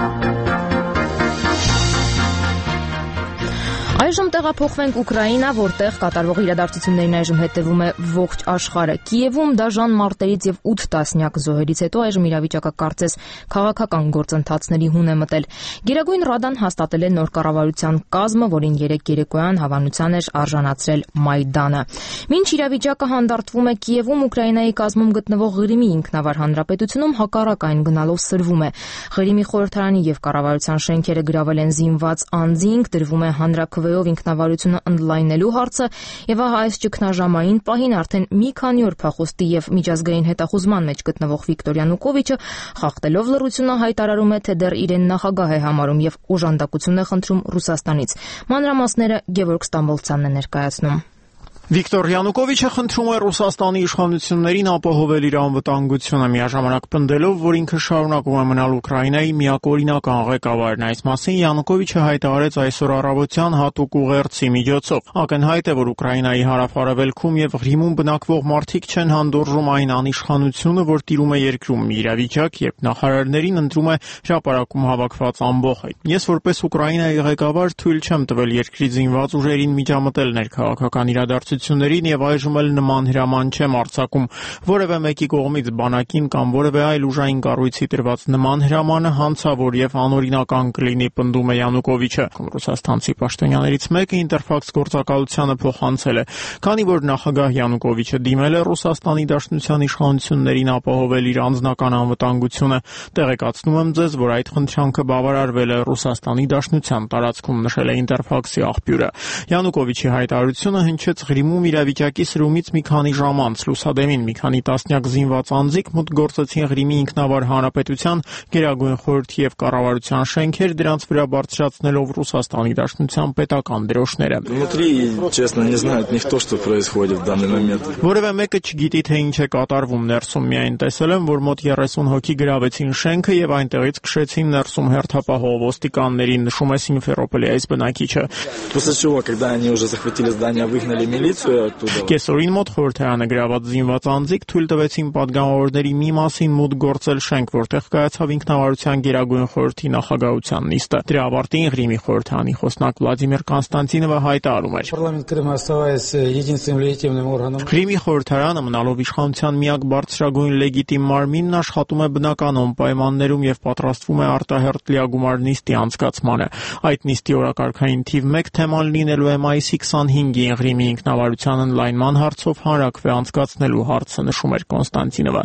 Այժմ տեղափոխվենք Ուկրաինա, որտեղ կատարվող իրադարձություններին այժմ հետևում է ողջ աշխարհը։ Կիևում դաժան մարտերից եւ ութ տասնյակ զոհերից հետո այժմ իրավիճակը կարծես քաղաքական գործընթացների հուն է մտել։ Գերագույն Ռադան հաստատել է նոր կառավարության կազմը, որին երեկ երեկոյան հավանության էր արժանացրել Մայդանը։ Մինչ իրավիճակը հանդարտվում է Կիևում, Ուկրաինայի կազմում գտնվող Ղրիմի ինքնավար հանրապետությունում հակառակ այն գնալով սրվում է։ Ղրիմի խորհրդարանի եւ կառավարության շենքերը գրավել են զինված անձինք, դրվում է հանրաքվեով ինքնավարությունը ընդլայնելու հարցը, եւ ահա այս ճգնաժամային պահին արդեն մի քանի օր փախուստի եւ միջազգային հետախուզման մեջ գտնվող Վիկտոր Յանուկովիչը խախտելով լռությունը հայտարարում է, թե դեռ իրեն նախագահ է համարում եւ օժանդակություն է խնդրում Ռուսաստանից։ Մանրամասները Գևորգ Ստամբոլցյանն է ներկայացնում։ Վիկտոր Յանուկովիչը խնդրում է Ռուսաստանի իշխանություններին ապահովել իր անվտանգությունը, միաժամանակ պնդելով, որ ինքը շարունակում է մնալ Ուկրաինայի միակողմական ղեկավարն։ Այս մասին Յանուկովիչը հայտարարեց այսօր առավոտյան հատուկ ուղերձի միջոցով։ Ակնհայտ է, որ Ուկրաինայի հարավ-արևելքում եւ Ղրիմում բնակվող մարդիկ չեն հանդուրժում այն անիշխանությունը, որ տիրում է երկրում, իրավիճակ, երբ նախարարներին ընտրում է հրապարակում հավաքված ամբոխը։ Ես որպես Ուկրաինայի ղեկավար թույլ չեմ տվել երկրի զինված ուժերին միջամտել ներքաղաքական իրադարձություններին եւ այժմ էլ նման հրաման չեմ արձակում որևէ մեկի կողմից բանակին կամ որևէ այլ ուժային կառույցի տրված նման հրամանը հանցավոր եւ անօրինական կլինի, պնդում է Յանուկովիչը։ Ռուսաստանցի պաշտոնյաներից մեկը Ինտերֆաքս գործակալությանը փոխանցել է, քանի որ նախագահ Յանուկովիչը դիմել է Ռուսաստանի Դաշնության իշխանություններին ապահովել իր անձնական անվտանգությունը, տեղեկացնում եմ ձեզ, որ այդ խնդրանքը բավարարվել է Ռուսաստանի Դաշնության տարածքում, նշել է Ինտերֆաքսի աղբյուրը։ Յանուկովիչի հայտարարությունը հնչեց Ղրիմում իրավիճակի սրումից մի քանի ժամ անց լուսադեմին մի քանի տասնյակ զինված անձիկ մուտք գործեցին Ղրիմի ինքնավար հանրապետության Գերագույն խորհրդի եւ կառավարության շենքեր, դրանց վրա բարձրացնելով Ռուսաստանի Դաշնության պետական դրոշները։ Որևէ մեկը չգիտի, թե ինչ է կատարվում ներսում, միայն տեսել եմ, որ մոտ երեսուն հոգի գրավեցին շենքը եւ այնտեղից քշեցին ներսում հերթապահող ոստիկաններին, նշում է Սիմֆերոպոլի բնակիչը։ Կեսօրին մոտ խորհրդարանը գրաված զինված անձիկ թույլ տվեցին պատգամավորների մի մասին մուտք գործել շենք, որտեղ կայացավ ինքնավարության Գերագույն խորհրդի նախագահության նիստը։ Դրա ավարտին Ղրիմի խորհրդարանի խոսնակ Վլադիմիր Կոնստանտինովը հայտարարում էր. Ղրիմի խորհրդարանը մնալով իշխանության միակ բարձրագույն լեգիտիմ մարմինն աշխատում է բնականon պայմաններում եւ պատրաստվում է արտահերթ լիագումար նիստի անցկացմանը։ Այդ նիստի օրակարգային թիվ մեկ թեման լինելու է մայիսի քսանհինգին Ղրիմի ինքնավարության ընդլայնման հարցով հանրաքվե անցկացնելու հարցը, նշում էր Կոնստանտինովը։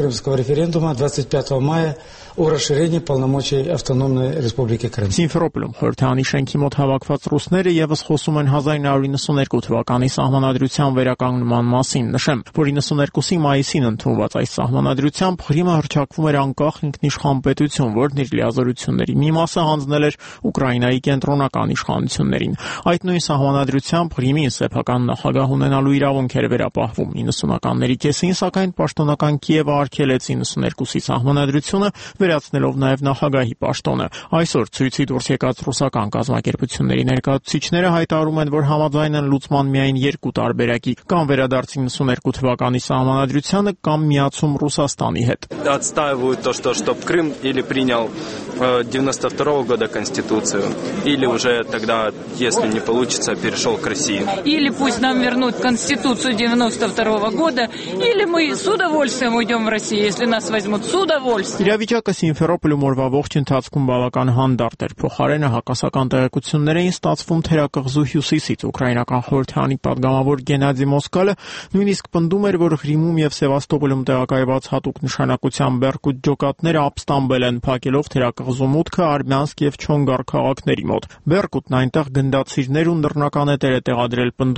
Սիմֆերոպոլում խորհրդարանի շենքի մոտ հավաքված ռուսները եւս խոսում են հազար նույն հարյուր նվաթ թվականի սահմանադրության վերականգնման մասին։ Նշեմ, որ իննսուններկուսի մայիսին ընդունված այս սահմանադրությամբ Ղրիմը հռչակվում էր անկախ ինքնիշխան պետություն, որն իր լիազորությունների մի մասը հանձնել էր Ուկրաինայի կենտրոնական իշխանություններին։ Այդ նույն սահմանադրությամբ Ղրիմին սեփական նախագահ ունենալու իրավունք էր վերապահվում։ իննսունականների կեսին, սակայն պաշտոնական Կիևը արգելեց իննսուներկուսի սահմանադրությունը, վերացնելով նաև նախագահի պաշտոնը։ Այսօր ցույցի դուրս եկած ռուսական կազմակերպությունների ներկայացուցիչները հայտարարում են, որ համաձայն են լուծման միայն երկու տարբերակի՝ կամ վերադարձ իննսուներկու թվականի սահմանադրությանը, կամ միացում Ռուսաստանի հետ։ Отстаивают то, что чтоб Крым или принял девяносто второго года конституцию, или уже тогда, если не получится, перешел к России. Или пусть нам вернут конституцию девяносто второго года, или мы с удовольствием уйдем в Россию, если нас возьмут с удовольствием. Իրավիճակը Սիմֆերոպոլում օրվա ողջ ընթացքում բավական հանդարտ էր։ Փոխարենը հակասական տեղեկություններ էին ստացվում թերակղզու հյուսիսից։ Ուկրաինական խորհրդարանի պատգամավոր Գենադի Մոսկալը նույնիսկ պնդում էր, որ Ղրիմում եւ Սևաստոպոլում տեղակայված հատուկ նշանակության Բերկուտ ջոկատները ապստամբել են, փակելով թերակղզու մուտքը Արմյանսկ եւ Չոնգար քաղաքների մոտ։ Բերկուտն այնտեղ գնդացիրներ ու նռնականետեր է տեղադրել, պնդում էր Ուկրաինայի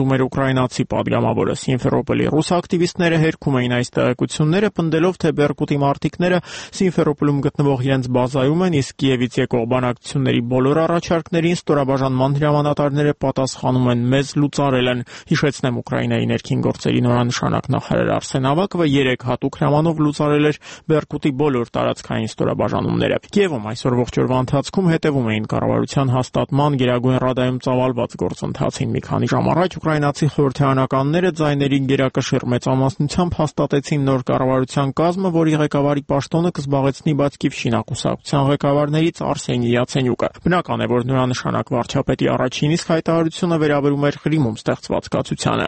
ուկրաինացի պատգամավորը։ Սիմֆերոպոլի ռուս ակտիվիստները հերքում էին այս տեղեկությունները, պնդելով, թե Բերկուտի մարտիկները Սիմֆերոպոլում գտնվող իրենց բազայում են, իսկ Կիևից եկող բանակցությունների բոլոր առաջարկներին ստորաբաժանման հրամանատարները պատասխանում են մեզ լուծարել են։ Հիշեցնեմ, Ուկրաինայի ներքին գործերի նորանշանակ նախարար Արսեն Ավակովը երեք հատուկ հրամանով լուծարել էր Բերկուտի բոլոր տարածքային ստորաբաժանումները։ Կիևում այսօր ողջ օրվա ընթացքում հետևում էին կառավարության հաստատման Գերագույն Ռադայում ծավալված գործընթացին։ Մի քանի ժամ առաջ ուկրաինացի խորհրդարանականները ձայների գերակշիռ մեծամասնությամբ հաստատեցին նոր կառավարության կազմը, որի ղեկավարի պաշտոնը կզբաղեցնի Բացկիվշինա կուսակցության ղեկավարներից Արսենի Յացենյուկը։ Բնական է, որ նորանշանակ վարչապետի առաջին իսկ հայտարարությունը վերաբերում էր Ղրիմում ստեղծված կացությանը։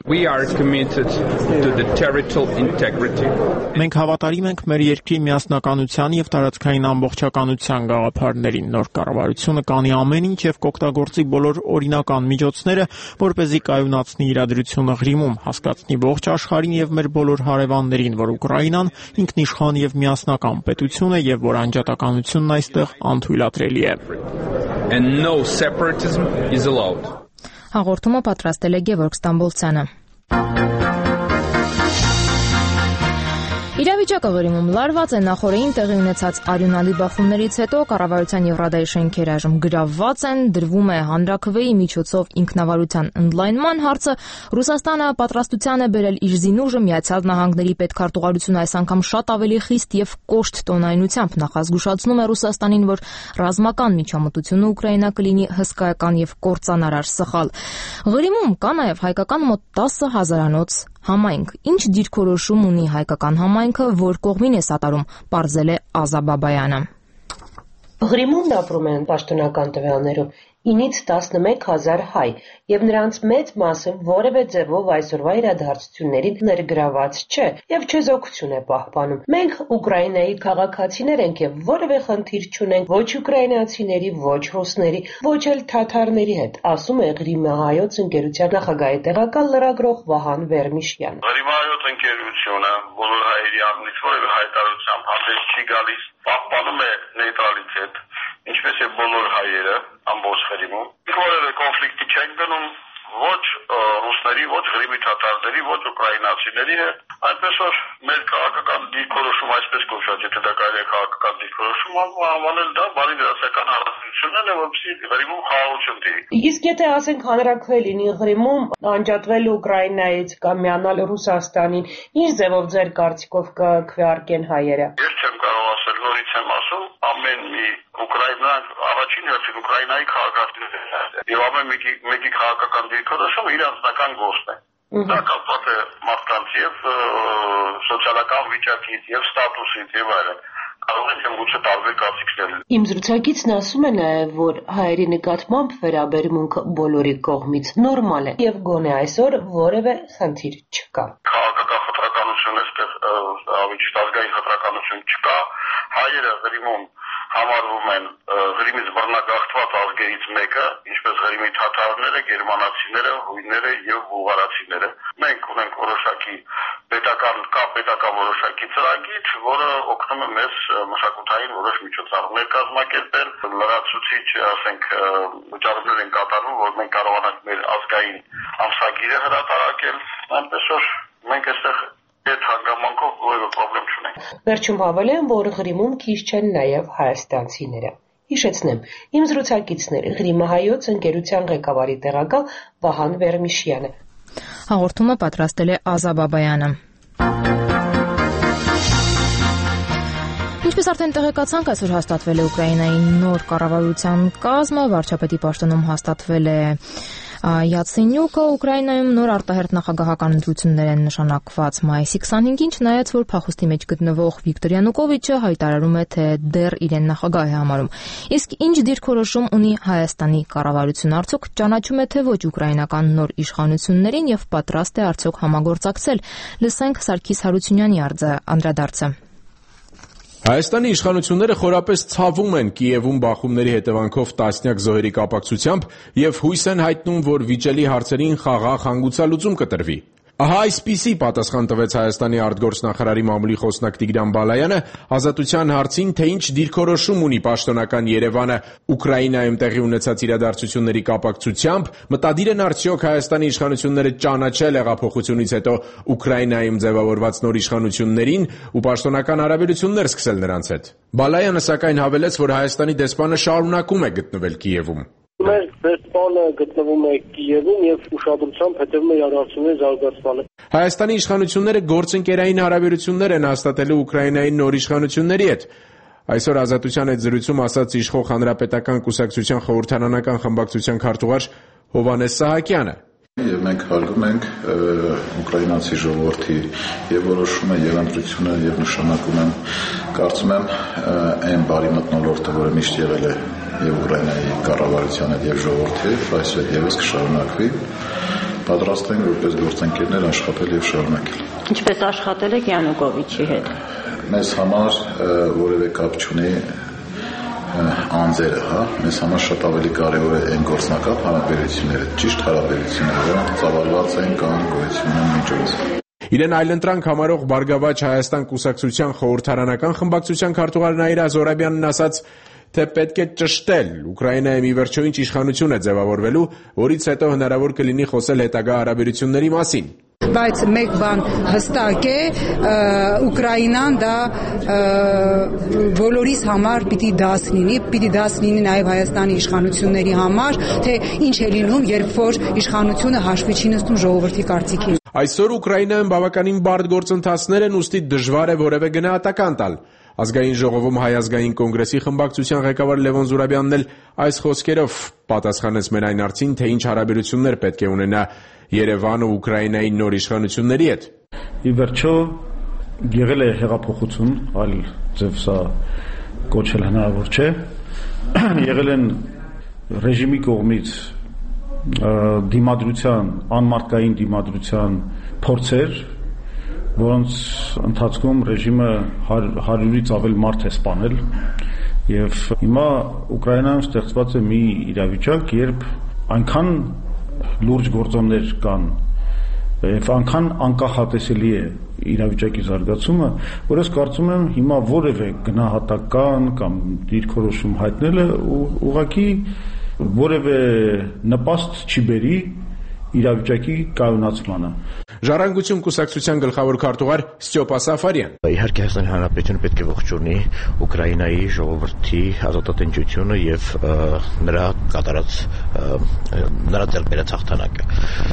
Մենք հավատարիմ ենք մեր երկրի միասնականության եւ տարածքային ամբողջականության գաղափարներին։ Նոր կառավարությունը կանի ամեն ինչ եւ կօգտագործի բոլոր օրինական միջոցները, որպեսզի կայունացնի իրադրությունը Ղրիմում, հասկացնի ողջ աշխարհին եւ մեր բոլոր հարևաններին, որ Ուկրաինան ինքնիշխան եւ միասնական պետություն է եւ որ անջատականությունն այստեղ անթույլատրելի է։ And no separatism is allowed. Հաղորդումը պատրաստել է Գևորգ Ստամբոլցյանը։ Իրավիճակը Ղրիմում լարված է նախորդին տեղի ունեցած արյունալի բախումներից հետո կառավարության եւ Ռադայի շենքերը այժմ գրավված են, դրվում է հանրաքվեի միջոցով ինքնավարության ընդլայնման հարցը։ Ռուսաստանը պատրաստության է բերել իր զինուժը, Միացյալ Նահանգների պետքարտուղարությունը այս անգամ շատ ավելի խիստ եւ կոշտ տոնայնությամբ նախազգուշացնում է Ռուսաստանին, որ ռազմական միջամտությունը Ուկրաինա կլինի հսկայական եւ կործանարար սխալ։ Ղրիմում կա նաեւ հայկական մոտ տասը հազարանոց համայնք։ Ինչ դիրքորոշում ունի հայկական համայնքը, որ կողմին է սատարում, պարզել է Ազա Բաբայանը։ Ղրիմում ապրում են պաշտոնական տվյալներով ինից տասնմեկ հազար հայ, եւ նրանց մեծ մասը որևէ ձևով այսօրվա իրադարձություններին ներգրաված չէ եւ չեզոքություն է պահպանում։ Մենք Ուկրաինայի քաղաքացիներ ենք եւ որևէ խնդիր չունենք ոչ ուկրաինացիների, ոչ ռուսների, ոչ էլ թաթարների հետ, ասում է Ղրիմահայոց ընկերության նախագահի տեղակալ լրագրող Վահան Վերմիշյանը։ Ղրիմահայոց ընկերությունը բոլոր հայերի անունից որևէ հայտարարությամբ հանդես չի գալիս, պահպանում է նեյտրալիտետ, ինչպես է բոլոր հայերը ամբողջ Ղրիմում։ Որևէ կոնֆլիկտի չեն գնում ոչ ռուսների, ոչ Ղրիմի թաթարների, ոչ ուկրաինացիների հետ, այնպես որ մեր քաղաքական դիրքորոշումը այսպես կոչված, եթե դա կարելի է քաղաքական դիրքորոշում անվանել, դա բարի դրացական հարաբերությունն է, որպեսզի Ղրիմում խաղաղություն տիրի։ Իսկ եթե ասենք հանրաքվե լինի Ղրիմում, անջատվել Ուկրաինայից կամ միանալ Ռուսաստանին, ինչ ձևով ձեր կարծիքով կքվեարկեն հայերը։ Ես չեմ կարող ասել, նորից եմ ասում, ամեն մի Ուկրաինա առաջին հերթին Ուկրաինայի քաղաքացիներ են եւ ամեն մեկի մեկի քաղաքական դիրքորոշումը իր անձնական գործն է։ Դա կապված է մարդկանց եւ սոցիալական վիճակից եւ ստատուսից եւ այլն։ Կարող են գուցե տարբեր կարծիքներ։ Իմ զրուցակիցն ասում է նաեւ, որ հայերի նկատմամբ վերաբերմունքը բոլորի կողմից նորմալ է եւ գոնե այսօր որևէ խնդիր չկա։ Քաղաքական խտրականություն այստեղ ավելի ազգային խտրականություն չկա։ Հայերը Ղրիմում համարվում են Ղրիմից բռնագաղթված ազգերից մեկը, ինչպես Ղրիմի թաթարները, գերմանացիները, հույները եւ բուլղարացիները։ Մենք ունենք որոշակի պետական կա պետական որոշակի ծրագիր, որը օգնում է մեզ մշակութային որոշ միջոցառումներ կազմակերպել, լրացուցիչ, ասենք, վճարումներ են կատարվում, որ մենք կարողանանք մեր ազգային ամսագիրը հրատարակել, այնպես որ մենք այստեղ այդ հանգամանքով որևէ խնդրեմ չունենք։ Վերջում հավելեմ, որ Ղրիմում քիչ չեն նաև հայաստանցիները։ Հիշեցնեմ, իմ զրուցակիցն էր Ղրիմահայոց ընկերության ղեկավարի տեղակալ Վահան Վերմիշյանը։ Հաղորդումը պատրաստել է Ազա Բաբայանը։ Ինչպես արդեն տեղեկացանք, այսօր հաստատվել է Ուկրաինայի նոր կառավարության կազմը, վարչապետի պաշտոնում հաստատվել է Յացենյուկը, Ուկրաինայում նոր արտահերթ նախագահական ընտրություններ են նշանակված մայիսի քսանհինգին, չնայած որ փախուստի մեջ գտնվող Վիկտոր Յանուկովիչը հայտարարում է, թե դեռ իրեն նախագահ է համարում։ Իսկ ինչ դիրքորոշում ունի Հայաստանի կառավարությունը, արդյոք ճանաչում է թե ոչ ուկրաինական նոր իշխանություններին եւ պատրաստ է արդյոք համագործակցել։ Լսենք Սարգիս Հարությունյանի անդրադարձը։ Հայաստանի իշխանությունները խորապես ցավում են Կիևում բախումների հետևանքով տասնյակ զոհերի կապակցությամբ եւ հույս են հայտնում, որ վիճելի հարցերին խաղաղ հանգուցալուծում կտրվի։ Ահա այսպիսի պատասխան տվեց Հայաստանի արտգործնախարարի մամուլի խոսնակ Տիգրան Բալայանը ազատության հարցին, թե ինչ դիրքորոշում ունի պաշտոնական Երևանը Ուկրաինայում տեղի ունեցած իրադարձությունների կապակցությամբ, մտադիր են արդյոք Հայաստանի իշխանությունները ճանաչել հեղափոխությունից հետո Ուկրաինայում ձևավորված նոր իշխանություններին ու պաշտոնական հարաբերություններ սկսել նրանց հետ։ Բալայանը սակայն հավելեց, որ Հայաստանի դեսպանը շարունակում է գտնվել Կիևում։ Մեր դեսպանը գտնվում է Կիևում եւ ուշադրությամբ հետևում է իրադարձությունների զարգացմանը։ Հայաստանի իշխանությունները գործընկերային հարաբերություններ են հաստատելու Ուկրաինայի նոր իշխանությունների հետ։ Այսօր Ազատության հետ զրույցում ասաց իշխող Հանրապետական կուսակցության խորհրդարանական խմբակցության քարտուղար Հովհաննես Սահակյանը։ Եվ մենք հարգում ենք ուկրաինացի ժողովրդի եւ որոշումը եւ ընտրությունը եւ նշանակում եմ, կարծում եմ, այն բարի մթնոլորտը, որը միշտ եղել է եւ Ուկրաինայի կառավարության հետ եւ ժողովրդի, այսօր եւս կշարունակվի։ Պատրաստ ենք որպես գործընկերներ աշխատել եւ շարունակել։ Ինչպես աշխատել եք Յանուկովիչի հետ։ Մեզ համար որևէ կապ չունի անձերը, հա, մեզ համար շատ ավելի կարևոր է այն գործնակապ հարաբերությունները, ճիշտ հարաբերությունները, որոնք ծավալված են կամ գոյություն ունեն միջոց։ Իրեն այլընտրանք համարող Բարգավաճ Հայաստան կուսակցության խորհրդարանական խմբակցության քարտուղար Նաիրա Զորաբյանն ասաց, թե պետք է ճշտել Ուկրաինայում ի վերջո ինչ իշխանություն է ձևավորվելու, որից հետո հնարավոր կլինի խոսել հետագա հարաբերությունների մասին։ Բայց մեկ բան հստակ է, Ուկրաինան դա բոլորիս համար պիտի դաս լինի, պիտի դաս լինի նաև Հայաստանի իշխանությունների համար, թե ինչ է լինում, երբ որ իշխանությունը հաշվի չի նստում ժողովրդի կարծիքին։ Այսօր Ուկրաինայում բավականին բարդ գործընթացներ են, ուստի դժվար է որևէ գնահատական տալ։ Ազգային ժողովում Հայ ազգային կոնգրեսի խմբակցության ղեկավար Լևոն Զուրաբյանն էլ այս խոսքերով պատասխանեց մեր այն հարցին, թե ինչ հարաբերություններ պետք է ունենա Երևանը Ուկրաինայի նոր իշխանությունների հետ։ Ի վերջո եղել է հեղափոխություն, այլ ձև սա կոչել հնարավոր չէ։ Եղել են ռեժիմի կողմից դիմադրության, անմարտկային դիմադրության փորձեր, որոնց ընթացքում ռեժիմը հարյուրից ավել մարդ է սպանել եւ հիմա Ուկրաինայում ստեղծված է մի իրավիճակ, երբ այնքան լուրջ գործոններ կան եւ այնքան անկախատեսելի է իրավիճակի զարգացումը, որ ես կարծում եմ հիմա որևէ գնահատական կամ դիրքորոշում հայտնելը ուղղակի որևէ նպաստ չի բերի իրավիճակի կայունացմանը։ Ժառանգություն կուսակցության գլխավոր քարտուղար Ստյոպա Սաֆարյան։ Իհարկե Հայաստանի Հանրապետությունը պետք է ողջունի Ուկրաինայի ժողովրդի ազատատենչությունը եւ նրա կատարած նրա ձեռք բերած հաղթանակը։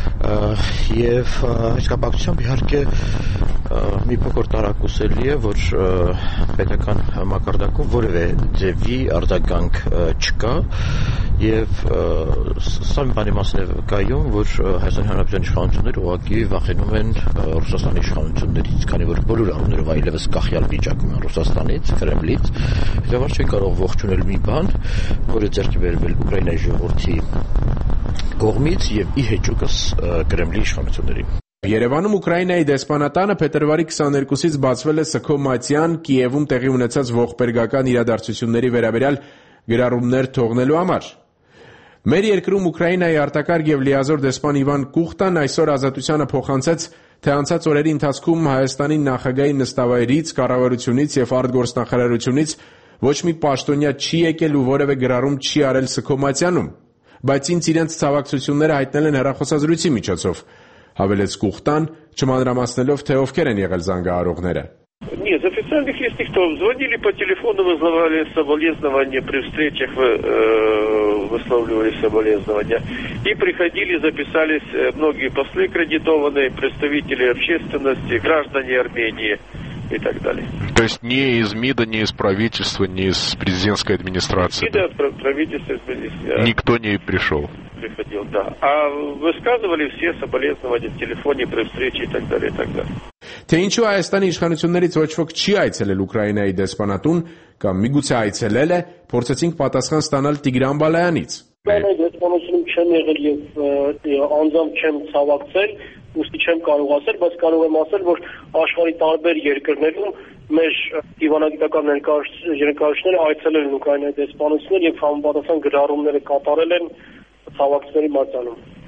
Եվ այս կապակցությամբ իհարկե մի փոքր տարակուսելի է, որ պետական մակարդակում որևէ ձևի արձագանք չկա եւ սա մի բանի մասին է կայում, որ Հայաստանի Հանրապետության իշխանությունները ուղղակի վախենում են Ռուսաստանի իշխանություններից, քանի որ բոլոր առումներով այլևս կախյալ վիճակում են Ռուսաստանից, Կրեմլից, հետևաբար չի կարող ողջունել մի բան, որը ձեռք է բերվել Ուկրաինայի ժողովրդի կողմից եւ ի հեճուկս Կրեմլի իշխանությունների։ Երևանում Ուկրաինայի դեսպանատանը փետրվարի քսաներկուսից բացվել է Սքոմացյան Կիևում տեղի ունեցած ողբերգական իրադարձությունների վերաբերյալ գրառումներ թողնելու համար։ Մեր երկրում Ուկրաինայի արտակարգ եւ լիազոր դեսպան Իվան Կուխտան այսօր Ազատությանը փոխանցեց, թե անցած օրերի ընթացքում Հայաստանի նախագահի նստավայրից, կառավարությունից եւ արտգործնախարարությունից ոչ մի պաշտոնյա չի եկել ու որևէ գրառում չի арել Սքոմացյանում, բայց ինձ իրենց ցավակցությունները հայտնել են հեռախոսազրույցի միջոցով, հավելեց Կուխտան, չմանրամասնելով, թե ովքեր են եղել զանգահարողները։ Нет, официальных есть никто. Звонили по телефону, вызывали соболезнования при встречах, выславливали соболезнования. И приходили, записались многие послы кредитованные, представители общественности, граждане Армении и так далее. То есть ни из МИДа, ни из правительства, ни из президентской администрации? МИДа, правительства, администрации. Никто не пришел? Приходил, да. А высказывали все соболезнования в телефоне при встрече и так далее, и так далее. Թե ինչու Հայաստանի իշխանություններից ոչ ոք չի այցելել Ուկրաինայի դեսպանատուն կամ միգուցե այցելել է, փորձեցինք պատասխան ստանալ Տիգրան Բալայանից։ Ուկրաինայի դեսպանությունում չեմ եղել եւ անձամբ չեմ ցավակցել, ուստի չեմ կարող ասել, բայց կարող եմ ասել, որ աշխարհի տարբեր երկրներում մեր դիվանագիտական ներկայացուցիչները այցելել են Ուկրաինայի դեսպանություններ եւ համապատասխան գրառումները կատարել են ցավակցների մարտանում։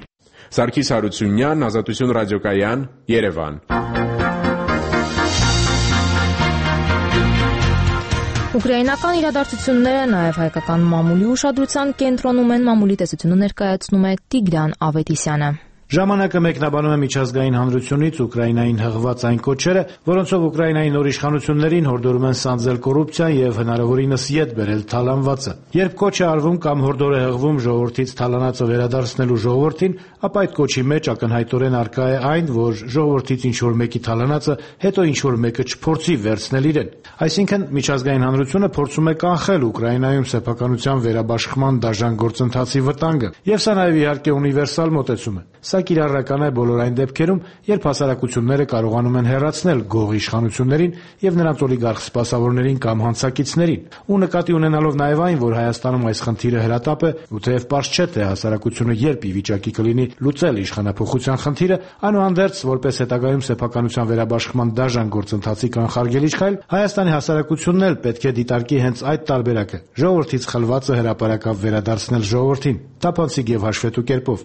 Սարգիս Հարությունյան, Ազատություն ռադիոկայան, Երևան։ Ուկրաինական իրադարձությունները նաև հայկական մամուլի ուշադրության կենտրոնում են, մամուլի տեսությունը ներկայացնում է Տիգրան Ավետիսյանը։ Ժամանակը մեկնաբանում է միջազգային հանրությունից Ուկրաինային հղված այն կոչերը, որոնցով Ուկրաինայի նոր իշխանություններին հորդորում են սանձել կոռուպցիան եւ հնարավորինս յետ բերել թալանվածը։ Երբ կոչ է արվում կամ հորդոր է հղվում ժողովրդից թալանածը վերադարձնելու ժողովրդին, ապա այդ կոչի մեջ ակնհայտորեն առկա է այն, որ ժողովրդից ինչ-որ մեկի թալանածը հետո ինչ-որ մեկը չփորձի վերցնել իրեն։ Այսինքն միջազգային հանրությունը փորձում է կանխել Ուկրաինայում սեփականության վերաբաշխման դաժան գործընթացի վտանգը, եւ սա նաեւ իհարկե ունիվերսալ մոտեցում է։ Սա կիրառական է բոլոր այն դեպքերում, երբ հասարակությունները կարողանում են հեռացնել գող իշխանություններին եւ նրանց օլիգարխ սպասավորներին կամ հանցակիցներին։ Ու նկատի ունենալով նաեւ այն, որ Հայաստանում այս խնդիրը հրատապ է, ու թեև պարզ չէ, թե հասարակությունը երբ ի վիճակի կլինի լուծել իշխանափոխության խնդիրը, այնուհանդերձ որպես հետագայում սեփականության վերաբաշխման դաժան գործընթացի կանխարգելիչ քայլ, Հայաստանի հասարակությունն էլ պետք է դիտարկի հենց այդ տարբերակը՝ ժողովրդից խլվածը հրապարակավ վերադարձնել ժողովրդին, տափանցիկ եւ հաշվետու կերպով։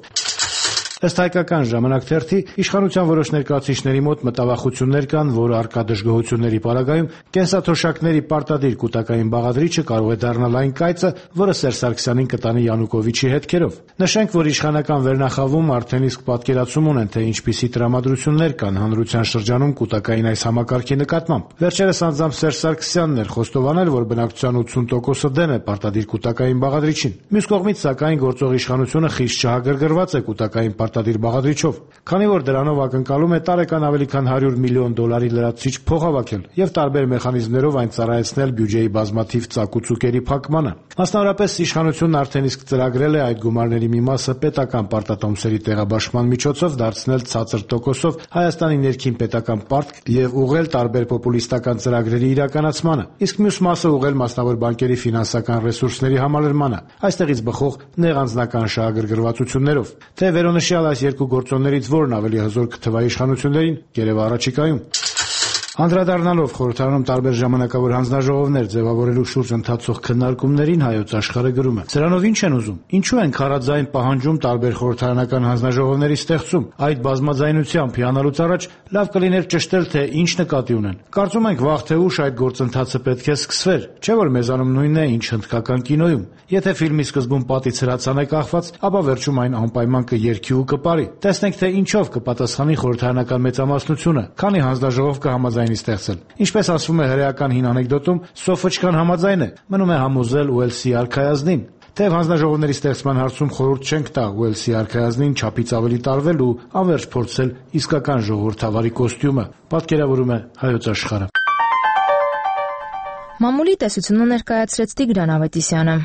Ըստ հայկական ժամանակ թերթի, իշխանության որոշ ներկայացուցիչների մոտ մտավախություններ կան, որ առկա դժգոհությունների պարագայում կենսաթոշակների պարտադիր կൂട്ടակային բաղադրիչը կարող է դառնալ այն կայծը, որը Սերժ Սարգսյանին կտանի Յանուկովիչի հետքերով։ Նշենք, որ իշխանական վերնախավում արդեն իսկ պատկերացում ունեն, թե ինչպիսի տրամադրություններ կան հանրության շրջանում կൂട്ടակային այս համակարգի նկատմամբ։ Վերջերս անձամբ Սերժ Սարգսյանն էր խոստովանել, որ բնակչության ութսուն տոկոսը դեմ է պարտադիր կൂട്ടակային բաղադրիչին։ Մյուս կողմից, սակայն, գործող իշխանությունը խիստ չհագրգռված է կൂട്ടակային պարտադիր բաղադրիչով, քանի որ դրանով ակնկալում է տարեկան ավելի քան հարյուր միլիոն դոլարի լրացուցիչ փող հավաքել եւ տարբեր մեխանիզմներով այն ծառայեցնել բյուջեի բազմաթիվ ծակուցուկերի փակմանը։ Մասնավորապես իշխանությունն արդեն իսկ ծրագրել է այդ գումարների մի մասը պետական պարտատոմսերի տեղաբաշխման միջոցով դարձնել ցածր տոկոսով Հայաստանի ներքին պետական պարտք եւ ուղղել տարբեր պոպուլիստական ծրագրերի իրականացմանը, իսկ մյուս մասը ուղղել մասնավոր բանկերի ֆինանսական ռեսուրսների համալրմանը, այստեղից բխող նեղանձնական շահագրգռվածություններով։ Թե վերոնշյալ այս երկու գործոններից որն ավելի հզոր կթվա իշխանություններին, կերևա առաջիկայում։ Անդրադառնալով խորհրդարանում տարբեր ժամանակավոր հանձնաժողովներ ձևավորելու շուրջ ընթացող քննարկումներին Հայոց աշխարհը գրում է. Սրանով ինչ են ուզում։ Ինչու են քարաձայն պահանջում տարբեր խորհրդարանական հանձնաժողովների ստեղծում։ Այդ բազմաձայնությամբ հիանալուց առաջ լավ կլիներ ճշտել, թե ինչ նկատի ունեն։ Կարծում ենք վաղ թե ուշ այդ գործընթացը պետք է սկսվեր, չէ՞ որ մեզանում նույնն է, ինչ հնդկական կինոյում։ Եթե ֆիլմի սկզբում պատից հրացան է կախված, ապա վերջում այն անպայման կերքի ու կպարի։ Տեսնենք, թե ինչով կպատասխանի խորհրդարանական մեծամասնությունը, քանի հանձնաժողով կհամաձայնի ստեղծել։ Ինչպես ասվում է հրեական հին անեկդոտում, սոֆոչկան համաձայն է, մնում է համոզել Ուելսի արքայազնին։ Թեև հանձնաժողովների ստեղծման հարցում խորհուրդ չենք տա Ուելսի արքայազնին չափից ավելի տարվել ու անվերջ փորձել իսկական ժողովրդավարի կոստյումը, պատկերավորում է Հայոց աշխարհը։ Մամուլի տեսությունը ներկայացրեց Տիգրան Ավետիսյանը։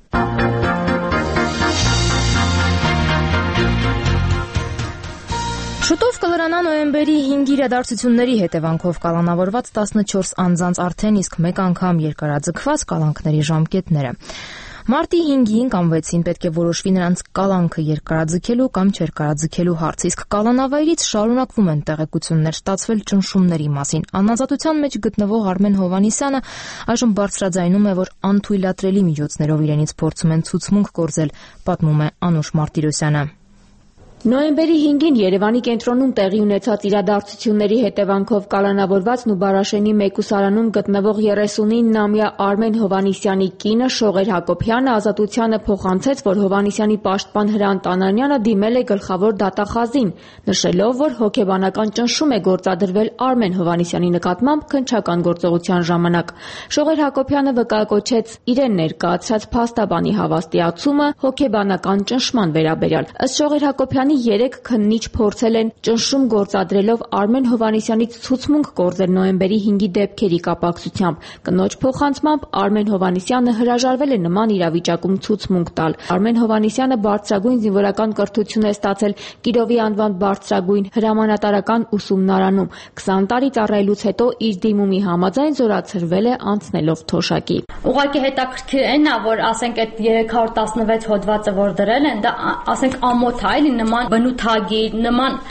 Շուտով կլրանա նոյեմբերի հինգի իրադարձությունների հետևանքով կալանավորված տասնչորս անձանց արդեն իսկ մեկ անգամ երկարաձգված կալանքների ժամկետները։ Մարտի հինգին կամ վեցին պետք է որոշվի նրանց կալանքը երկարաձգելու կամ չերկարաձգելու հարց, իսկ կալանավայրից շարունակվում են տեղեկություններ ստացվել ճնշումների մասին։ Անազատության մեջ գտնվող Արմեն Հովհաննիսյանը այժմ բարձրաձայնում է, որ անթույլատրելի միջոցներով իրենից փորձում են ցուցմունք կորզել, պատմում է Անուշ Մարտիրոսյանը։ Նոյեմբերի հինգին Երևանի կենտրոնում տեղի ունեցած իրադարձությունների հետևանքով կալանավորված Նուբարաշենի մեկուսարանում գտնվող երեսունիննամյա Արմեն Հովհաննիսյանի կինը Շողեր Հակոբյանը ազատությանը փոխանցեց, որ Հովհաննիսյանի պաշտպան Հրանտ Անանյանը դիմել է գլխավոր դատախազին, նշելով, որ հոգեբանական ճնշում է գործադրվել Արմեն Հովհաննիսյանի նկատմամբ քննչական գործողության ժամանակ։ Շողեր Հակոբյանը վկայակոչեց իրեն ներկայացրած փաստաբանի հավաստիացումը հոգեբանական ճնշման վերաբերյալ։ Ըստ Շողեր Հակոբյանի երեք քննիչ փորձել են ճնշում գործադրելով Արմեն Հովհաննիսյանից ցուցմունք կորզել նոյեմբերի հինգի դեպքերի կապակցությամբ։ Կնոջ փոխանցմամբ Արմեն Հովհաննիսյանը հրաժարվել է նման իրավիճակում ցուցմունք տալ։ Արմեն Հովհաննիսյանը բարձրագույն զինվորական կրթություն է ստացել Կիրովի անվան բարձրագույն հրամանատարական ուսումնարանում։ քսան տարի ծառայելուց հետո իր դիմումի համաձայն զորացրվել է անցնելով թոշակի։ Ուղղակի հետաքրքիր է նա, որ ասենք այդ երեք հարյուր տասնվեց հոդվածը որ դրել են, դա ասենք ամոթ է, էլի նման բնութագիր, նման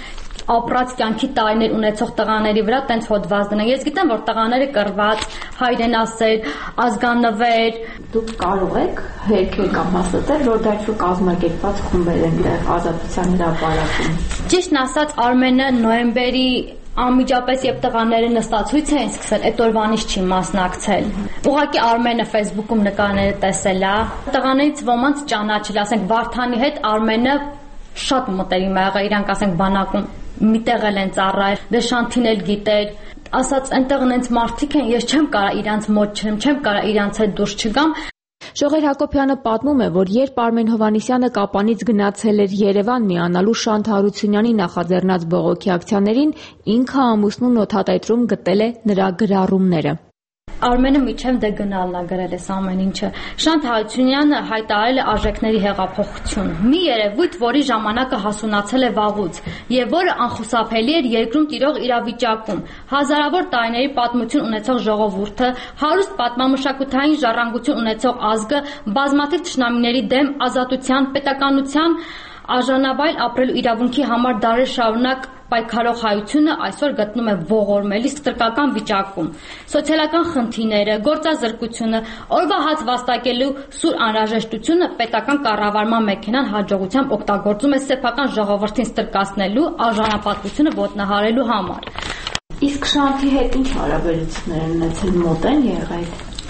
ապրած կյանքի տարիներ ունեցող տղաների վրա տենց հոդված դնեն։ Ես գիտեմ, որ տղաները կռված, հայրենասեր, ազգանվեր։ Դուք կարող եք հերքել կամ հաստատել, որ դա ինչ-որ կազմակերպված խումբեր են դեռ Ազատության հրապարակում։ Ճիշտն ասած, Արմենը նոյեմբերի անմիջապես երբ տղաները նստացույց էին սկսել, այդ օրվանից չի մասնակցել։ Ուղղակի Արմենը Facebook-ում նկարները տեսել է, տղաներից ոմանց ճանաչել, ասենք Վարդանի հետ Արմենը շատ մտերիմ ա եղել, իրանք ասենք բանակում միտեղ են ծառայել, դե Շանթին էլ գիտեր, ասած այնտեղ նենց մարդիկ են, ես չեմ կարա իրանց մոտ չեմ, չեմ կարա իրանց հետ դուրս չգամ։ Շողեր Հակոբյանը պատմում է, որ երբ Արմեն Հովհաննիսյանը Կապանից գնացել էր Երևան միանալու Շանթ Հարությունյանի նախաձեռնած բողոքի ակցիաներին, ինքը ամուսնուն օդատետրում գտել է նրա գրառումները։ Արմենը միջև դե գնալն է գրել էս ամեն ինչը։ Շանթ Հարությունյանը հայտարարել է արժեքների հեղափոխություն։ Մի երևույթ, որի ժամանակը հասունացել է վաղուց եւ որը անխուսափելի էր երկրում տիրող իրավիճակում։ Հազարավոր տարիների պատմություն ունեցող ժողովուրդը, հարուստ պատմամշակութային ժառանգություն ունեցող ազգը, բազմաթիվ թշնամիների դեմ ազատության, պետականության, արժանավայել ապրելու իրավունքի համար դարեր շարունակ պայքարող հայությունը այսօր գտնում է ողորմելի ստրկական վիճակում։ Սոցիալական խնդիրները, գործազրկությունը, օրվա հաց վաստակելու սուր անհրաժեշտությունը պետական կառավարման մեքենան հաջողությամբ օգտագործում է սեփական ժողովրդին ստրկացնելու, արժանապատվությունը ոտնահարելու համար։ Իսկ Շանթի հետ ինչ հարաբերություններ են ունեցել, մոտ են եղել։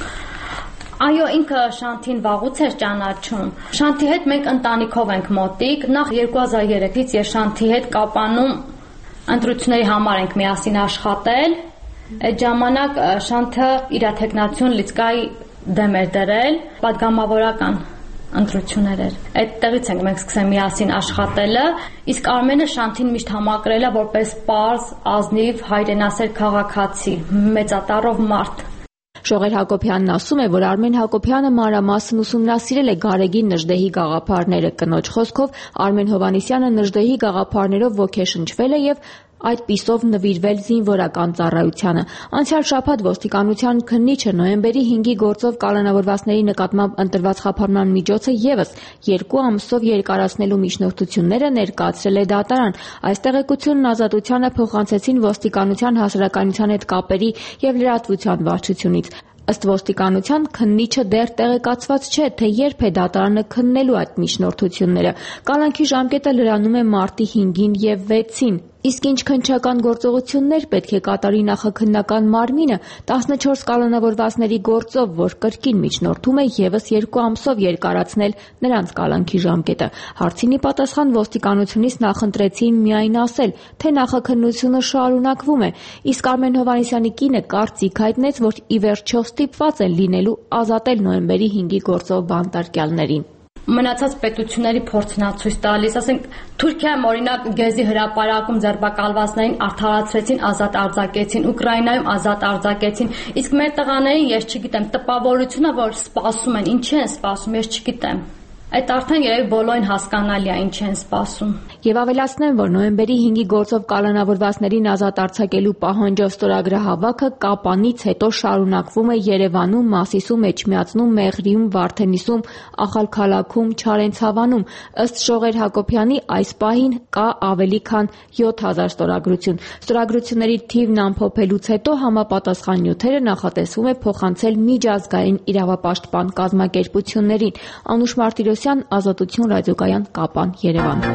Այո, ինքը Շանթին վաղուց էր ճանաչում։ Շանթի հետ մենք ընտանիքով ենք մոտիկ։ Նախ երկու հազար երեքից ես Շանթի հետ Կապանում ընտրությունների համար ենք միասին աշխատել։ Այդ ժամանակ Շանթը իր թեկնածություն լիցկայի դեմ էր դրել, պատգամավորական ընտրություններ էր։ Այդտեղից ենք մենք սկսել միասին աշխատելը, իսկ Արմենը Շանթին միշտ համակրել է որպես պարզ, ազնիվ, հայրենասեր քաղաքացի, մեծատառով մարդ։ Շողեր Հակոբյանն ասում է, որ Արմեն Հակոբյանը մանրամասն ուսումնասիրել է Գարեգին Նժդեհի գաղափարները, կնոջ խոսքով Արմեն Հովհաննիսյանը Նժդեհի գաղափարներով ոգեշնչվել է եւ այդպիսով նվիրվել զինվորական ծառայությանը։ Անցյալ շաբաթ ոստիկանության քննիչը նոյեմբերի հինգի գործով կալանավորվածների նկատմամբ ընտրված խափանման միջոցը եւս երկու ամսով երկարացնելու միջնորդությունները ներկայացրել է դատարան։ Այս տեղեկությունն Ազատությանը փոխանցեցին ոստիկանության հասարակայնության հետ կապերի եւ լրատվության վարչությունից։ Ըստ ոստիկանության քննիչը դեռ տեղեկացված չէ, թե երբ է դատարանը քննելու այդ միջնորդությունները։ Կալանքի ժամկետը լրանում է մարտի հինգին եւ վեցին։ Իսկ ինչ քննչական գործողություններ պետք է կատարի նախաքննական մարմինը տասնչորս կալանավորվածների գործով, որ կրկին միջնորդում է եւս երկու ամսով երկարացնել նրանց կալանքի ժամկետը։ Հարցինի պատասխան ոստիկանությունից նախընտրեցին միայն ասել, թե նախաքննությունը շարունակվում է, իսկ Արմեն Հովհաննիսյանի կինը կարծիք հայտնեց, որ ի վերջո ստիպված են լինելու ազատել նոյեմբերի հինգի գործով բանտարկյալներին։ Մնացած պետությունների փորձն ցույց տալիս, ասենք Թուրքիայում օրինակ Գեզի հրապարակում ձերբակալվածներին արդարացրեցին, ազատ արձակեցին, Ուկրաինայում ազատ արձակեցին, իսկ մեր տղաներին ես չգիտեմ, տպավորությունը, որ սպասում են, ինչի են սպասում, ես չգիտեմ։ Այդ արդեն երևի բոլորին հասկանալի է ինչ են սպասում։ Եվ ավելացնեմ, որ նոյեմբերի հինգի գործով կալանավորվածներին ազատ արձակելու պահանջով ստորագրահավաքը Կապանից հետո շարունակվում է Երևանում, Մասիսում, Էջմիածնում, Մեղրիում, Վարդենիսում, Ախալքալաքում, Չարենցավանում։ Ըստ Շողեր Հակոբյանի այս պահին կա ավելի քան յոթ հազար ստորագրություն։ Ստորագրությունների թիվն ամփոփելուց հետո համապատասխան նյութերը նախատեսվում է փոխանցել միջազգային իրավապաշտպան կազմակերպություններին։ Անուշ Մարտիրոսյան, Ազատություն ռադիոկայան, Կապան, Երևան։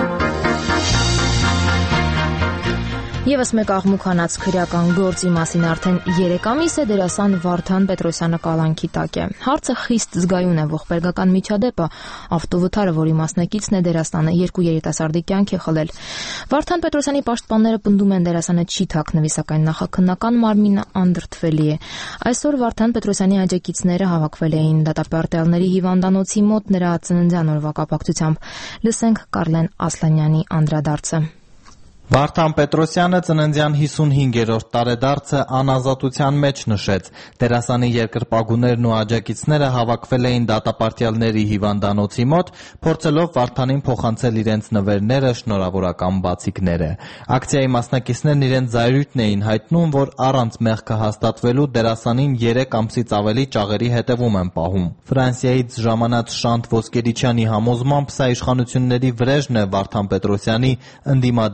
Եվս մեկ աղմուկանաց քրեական գործի մասին արդեն երեք ամիս է դերասան Վարդան Պետրոսյանը կալանքի տակ է։ Հարցը խիստ զգայուն է, ողբերգական միջադեպը, ավտովթարը, որի մասնակիցն է դերասանը, երկու երիտասարդի կյանք է խլել։ Վարդան Պետրոսյանի պաշտպանները պնդում են դերասանը չի թաքնվի, սակայն նախաքննական մարմինը անդրդվելի է։ Այսօր Վարդան Պետրոսյանի աջակիցները հավաքվել էին դատապարտյալների հիվանդանոցի մոտ նրա ծննդյան օրվա կապակցությամբ։ Լսենք Կարլեն Ասլանյանի անդրադարձը։ Վարդան Պետրոսյանը ծննդյան հիսունհինգերորդ տարեդարձը անազատության մեջ նշեց։ Դերասանի երկրպագուներն ու աջակիցները հավաքվել էին դատապարտյալների հիվանդանոցի մոտ, փորձելով Վարդանին փոխանցել իրենց նվերները, շնորհավորական բացիկները։ Ակցիայի մասնակիցներն իրենց զայրույթն էին հայտնում, որ առանց մեղքը հաստատվելու դերասանին երեք ամսից ավելի ճաղերի հետևում են պահում։ Ֆրանսիայից ժամանած Շանթ Ոսկերիչյանի համոզմամբ սա իշխանությունների վրեժն է Վարդան Պետրոսյանի ընդդիմադիր հայ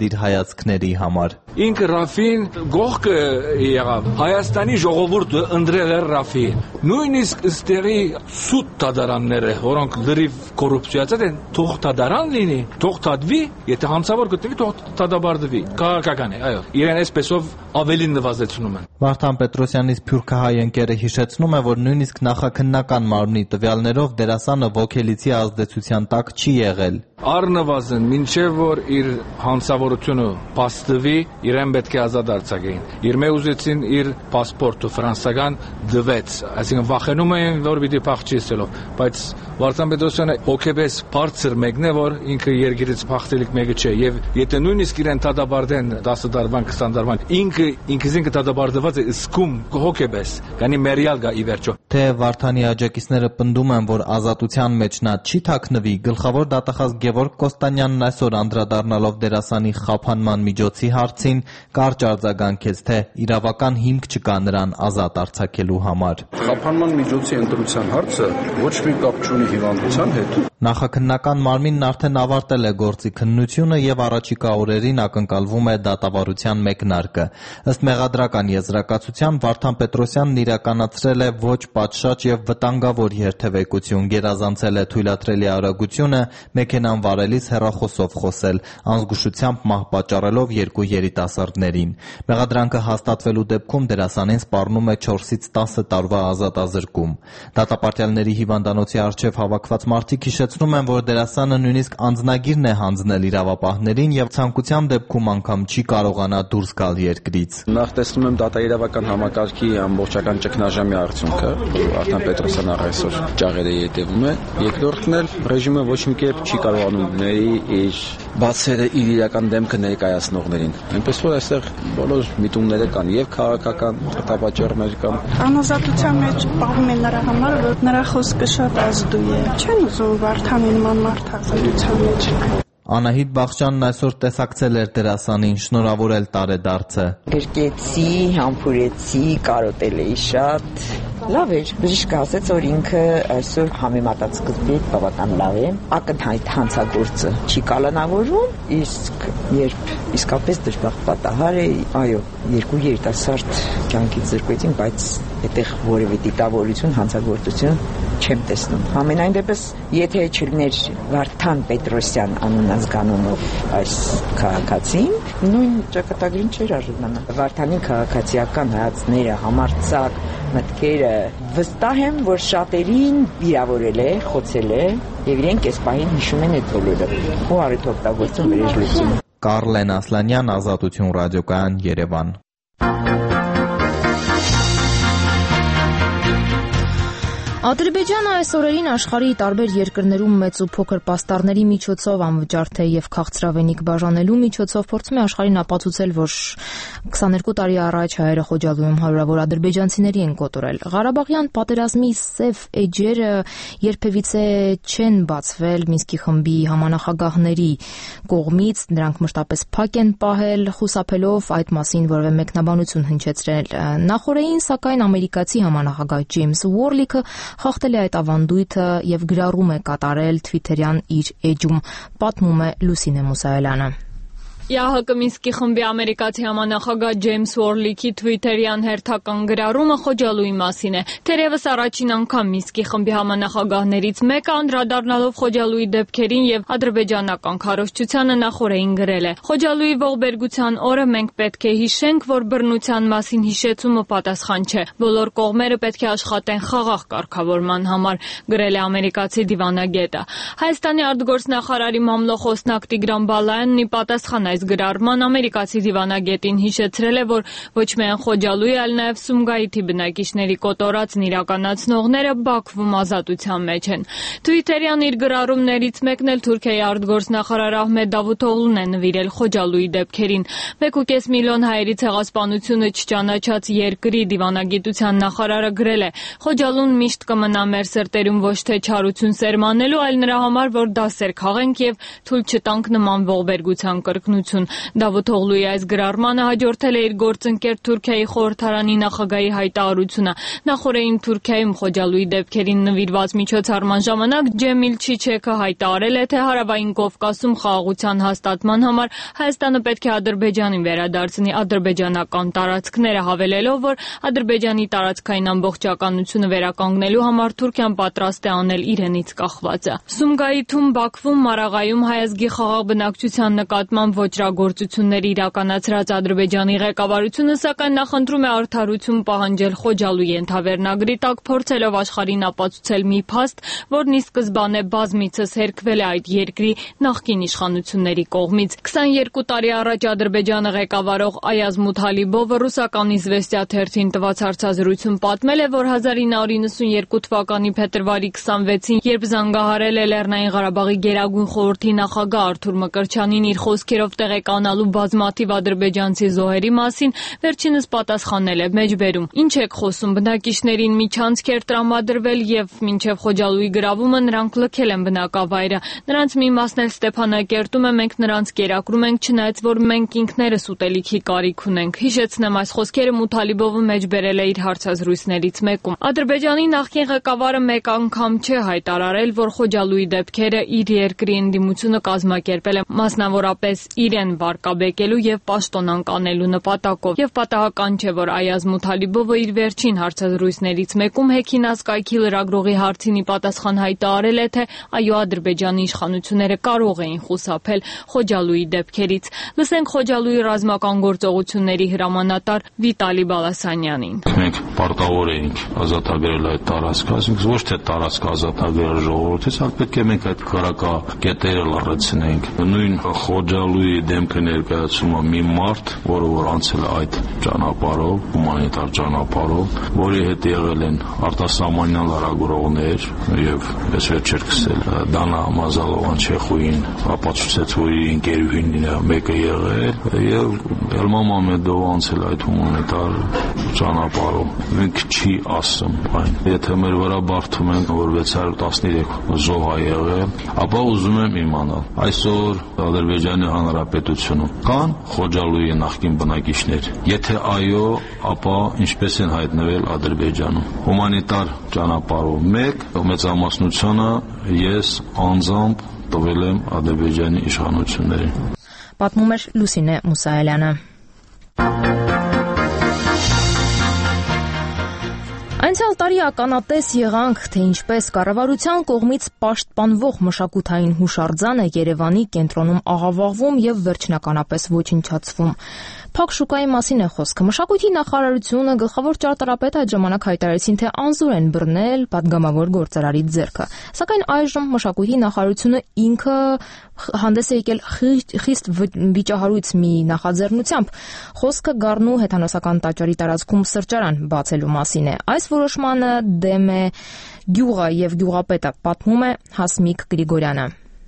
հայացքների համար։ Ինքը Ռաֆին գողքը եղավ Հայաստանի ժողովուրդը ընտրել էր Ռաֆին։ Նույնիսկ ստերի սուտ դատարանները, որոնք լրիվ կոռուպցիացած են, թող դատարան լինի, թող դատվի, եթե հանցավոր գտնվի, թող դատաբարդվի։ Քաղաքական է, այո։ Իրեն այսպեսով ավելի նվազեցնում են։ Վարդան Պետրոսյանի սփյուռքահայ ընկերը հիշեցնում է, որ նույնիսկ նախաքննական մարմնի տվյալներով դերասանը ոգելիցի ազդեցության տակ չի եղել։ Առնվազն մինչև որ իր հանցավորությունը փաստվի, իրեն պետք է ազատ արձակեին։ Իր մեուզեցին իր պասպորտը ֆրանսական դվեց, այսինքն վախենում էին, որ պիտի փախչի ասելով, բայց Վարդան Պետրոսյանը հոգեբես բարձր մեկն է, որ ինքը երկիրից փախտելիք մեկը չէ, եւ եթե նույնիսկ իրեն դատաբարդեն դասը դարվան, քսան դարվան, ինքը ինքնին ինքը դատաբարդված է սկում հոգեբես, կանի մերիալ գա ի վերջո։ Թե Վարդանի աջակիցները պնդում են, որ ազատության մեջ նա չի թաքնվի, գլխավոր դատախազ Գևորգ Կոստանյանն այսօր անդրադառնալով դերասանի խափանման միջոցի հարցին կարճ արձագանքեց, թե իրավական հիմք չկա նրան ազատ արձակելու համար։ Խափանման միջոցի ընտրության հարցը ոչ մի կապ չունի հիվանդության հետ։ Նախաքննական մարմինն արդեն ավարտել է գործի քննությունը եւ առաջիկա օրերին ակնկալվում է դատավարության մեկնարկը։ Ըստ մեղադրական եզրակացության Վարդան Պետրոսյանն իրականացրել է ոչ պատշաճ եւ վտանգավոր երթևեկություն, գերազանցել է թույլատրելի արագությունը, մեքենան վարելիս հեռախոսով խոսել, անզգուշությամբ մահ պատճառելով երկու երիտասարդներին։ Մեղադրանքը հաստատվելու դեպքում դերասանին սպառնում է չորսից տասը տարվա ազատազրկում։ Դատապարտյալների հիվանդանոցի առջև հավաքված մարդիկ հիշեցնում են, որ դերասանը նույնիսկ անձնագիրն է հանձնել իրավապահներին եւ ցանկության դեպքում անգամ չի կարողանա դուրս գալ երկրից։ Նախ տեսնում եմ դատաիրավական համակարգի ամբողջական ճգնաժամի արդյունքը, Վարդան Պետրոսյանը այսօր ճաղերը ետևում է։ Երկրորդն էլ ռեժիմը ոչ մի կերպ չի կարողանում ների իր բացերը իր իրական դեմքը ներկայացնողներին։ Այնպես որ այստեղ բոլոր միտումները կան եւ քաղաքական դատապատճառներ կան։ Անազատության մեջ պահում են նրա համար, որ նրա խոսքը շատ ազդու է։ Չեն ուզում Վարդանին մանմարդ ազատության մեջ։ Անահիտ Բախշյանն այսօր տեսակցել էր դերասանին, շնորհավորել տարեդարձը։ Գրկեցի, համբուրեցի, կարոտել էի շատ։ Լավ էր, բժիշկը ասաց, որ ինքը այսօր համեմատած սկզբի բավական լավ է, ակնհայտ հանցագործը չի կալանավորում, իսկ երբ իսկապես դժբախտ պատահար է, այո, երկու երիտասարդ կյանքից զրկվեցին, բայց այդտեղ որևէ դիտավորություն, հանցագործություն չեմ տեսնում։ Համենայն դեպս, եթե չլիներ Վարդան Պետրոսյան անունազգանունով այս քաղաքացին, նույն ճակատագրին չէր արժանանա։ Վարդանի քաղաքացիական հայացքները, համարձակ մտքերը վստահ եմ, որ շատերին վիրավորել է, խոցել է եւ իրենք այս պահին հիշում են այդ բոլորը։ Ու առիթ օգտագործում վերջլուծում։ Կարլեն Ասլանյան, Ազատություն ռադիոկայան, Երևան։ Ադրբեջանը այս օրերին աշխարհի տարբեր երկրներում մեծ ու փոքր պաստառների միջոցով անվճար թեյ եւ քաղցրավենիք բաժանելու միջոցով փորձում է աշխարհին ապացուցել, որ քսաներկու տարի առաջ հայերը Խոջալույում հարյուրավոր ադրբեջանցիների են կոտորել։ Ղարաբաղյան պատերազմի սև էջերը երբևիցե չեն բացվել Մինսկի խմբի համանախագահների կողմից, նրանք մշտապես փակ են պահել, խուսափելով այդ մասին որևէ մեկնաբանություն հնչեցրել։ Նախորդին, սակայն, ամերիկացի համանախագահ Ջեյմս Ուորլիքը խախտել է այդ ավանդույթը եւ գրառում է կատարել Թվիթերյան իր էջում, պատմում է Լուսինե Մուսայելյանը։ ԵԱՀԿ Մինսկի խմբի ամերիկացի համանախագահ Ջեյմս Ուորլիքի թվիթերյան հերթական գրառումը Խոջալույի մասին է։ Թերևս առաջին անգամ Մինսկի խմբի համանախագահներից մեկը անդրադառնալով Խոջալույի դեպքերին եւ ադրբեջանական քարոզչությանը նախորդին գրել է. Խոջալույի ողբերգության օրը մենք պետք է հիշենք, որ բռնության մասին հիշեցումը պատասխան չէ։ Բոլոր կողմերը պետք է աշխատեն խաղաղ կարգավորման համար, գրել է ամերիկացի դիվանագետը։ Հայաստանի արտգործնախարարի մամլոխոսնակ Տիգրան Բալայանն ի պատասխան այս գրառման ամերիկացի դիվանագետին հիշեցրել է, որ ոչ միայն Խոջալույի, այլ նաև Սումգայիթի բնակիչների կոտորածն իրականացնողները Բաքվում ազատության մեջ են։ Թվիթերյան իր գրառումներից մեկն էլ Թուրքիայի արտգործնախարար Ահմեդ Դավութօղլուն է նվիրել Խոջալույի դեպքերին։ մեկ ու կես միլիոն հայերի ցեղասպանությունը չճանաչած երկրի դիվանագիտության նախարարը գրել է. Խոջալուն միշտ կմնա մեր սրտերում ոչ թե չարություն սերմանելու, այլ նրա համար, որ դասեր քաղենք եւ թույլ չտանք նման ողբերգության կրկնություն իշխանություն։ Դավութ Օղլուի այս գրառմանը հաջորդել է իր գործընկեր Թուրքիայի խորհրդարանի նախագահի հայտարարությունը։ Նախորդին Թուրքիայում Խոջալույի դեպքերին նվիրված միջոցառման ժամանակ Ջեմիլ Չիչեքը հայտարարել է, թե Հարավային Կովկասում խաղաղության հաստատման համար Հայաստանը պետք է Ադրբեջանին վերադարձնի ադրբեջանական տարածքները, հավելելով, որ Ադրբեջանի տարածքային ամբողջականությունը վերականգնելու համար Թուրքիան պատրաստ է անել իրենից կախվածը։ Սումգայիթում, Բաքվում, Մարաղայում հայազգի խաղաղ բնակչության նկատմամբ ոճրագործություններ իրականացրած Ադրբեջանի ղեկավարությունը սակայն նախընտրում է արդարություն պահանջել Խոջալույի ենթավերնագրի տակ, փորձելով աշխարհին ապացուցել մի փաստ, որն ի սկզբանե բազմիցս հերքվել է այդ երկրի նախկին իշխանությունների կողմից։ քսաներկու տարի առաջ Ադրբեջանը ղեկավարող Այազ Մութալիբովը ռուսական Իզվեստիա թերթին տված հարցազրույցում պատմել է, որ հազար ինը հարյուր նվսաներկու թվականի փետրվարի քսանվեցին, երբ զանգահարել է Լեռնային Ղարաբաղի Գերագույն խորհրդի նախագահ Արթուր Մկրտչյանին իր խոսքերով տեղեկանալու բազմաթիվ ադրբեջանցի զոհերի մասին, վերջինս պատասխանել է մեջբերում. «Ինչ եք խոսում, բնակիչներին միջանցք էր տրամադրվել եւ մինչեւ Խոջալույի գրավումը նրանք լքել են բնակավայրը։ Նրանց մի մասն էլ Ստեփանակերտում է, մենք նրանց կերակրում ենք, չնայած որ մենք ինքներս ուտելիքի կարիք ունենք»։ Հիշեցնեմ, այս խոսքերը Մութալիբովը մեջբերել է իր հարցազրույցներից մեկում։ Ադրբեջանի նախկին ղեկավարը մեկ անգամ չէ հայտարարել, որ Խոջալույի դեպքերը իր երկրի ընդդիմությունը կազմակերպել է մասնավորապես իրեն վարկաբեկելու եւ պաշտոնանկ անելու նպատակով։ Եվ պատահական չէ, որ Այազ Մութալիբովը իր վերջին հարցազրույցներից մեկում Հեքինաս կայքի լրագրողի հարցին ի պատասխան հայտարարել է, թե այո, Ադրբեջանի իշխանությունները կարող էին խուսափել Խոջալույի դեպքերից։ Լսենք Խոջալույի ռազմական գործողությունների հրամանատար Վիտալի Բալասանյանին։ Մենք պարտավոր էինք ազատագրել այդ տարածքը, այսինքն ոչ թե տարածքը ազատագրել ժողովրդից, այլ պետք է մենք այդ քարակակետերը լռեցնենք։ Նույն Խոջալույի դեմքը ներկայացում է մի մարդ, որը որ անցել է այդ ճանապարհով, հումանիտար ճանապարհով, որի հետ եղել են արտասահմանյան լրագրողներ եւ ես վերջեր քսել Դանա Մազալովան Չեխուին ապացուցեց, որ իր ընկերուհին մեկը եղել եւ Էլմա Մամեդովը անցել այդ հումանիտար ճանապարհով։ Մենք չի ասում այն։ Եթե մեր վրա բարդում են, որ վեց հարյուր տասներեք զոհ է եղել, ապա ուզում եմ իմանալ, այսօր Ադրբեջանի Հանրապետությունում կան Խոջալույի նախկին բնակիչներ։ Եթե այո, ապա ինչպես են հայտնվել Ադրբեջանում։ Հումանիտար ճանապարհով մեկ մեծամասնությունը ես անձամբ տվել եմ Ադրբեջանի իշխանություններին։ Պատմում էր Լուսինե Մուսայելյանը։ Անցյալ տարի ականատես եղանք, թե ինչպես կառավարության կողմից պաշտպանվող մշակութային հուշարձանը Երևանի կենտրոնում աղավաղվում եւ վերջնականապես ոչնչացվում։ Փակ շուկայի մասին է խոսքը։ Մշակույթի նախարարությունը, գլխավոր ճարտարապետը այդ ժամանակ հայտարարեցին, թե անզոր են բռնել պատգամավոր գործարարի ձեռքը։ Սակայն այժմ մշակույթի նախարարությունը ինքը հանդես է եկել խիստ վիճահարույց մի նախաձեռնությամբ։ Խոսքը Գառնու հեթանոսական տաճարի տարածքում սրճարան բացելու մասին է։ Այս որոշմանը դեմ է գյուղը եւ գյուղապետը, պատմում է Հասմիկ Գրիգորյանը։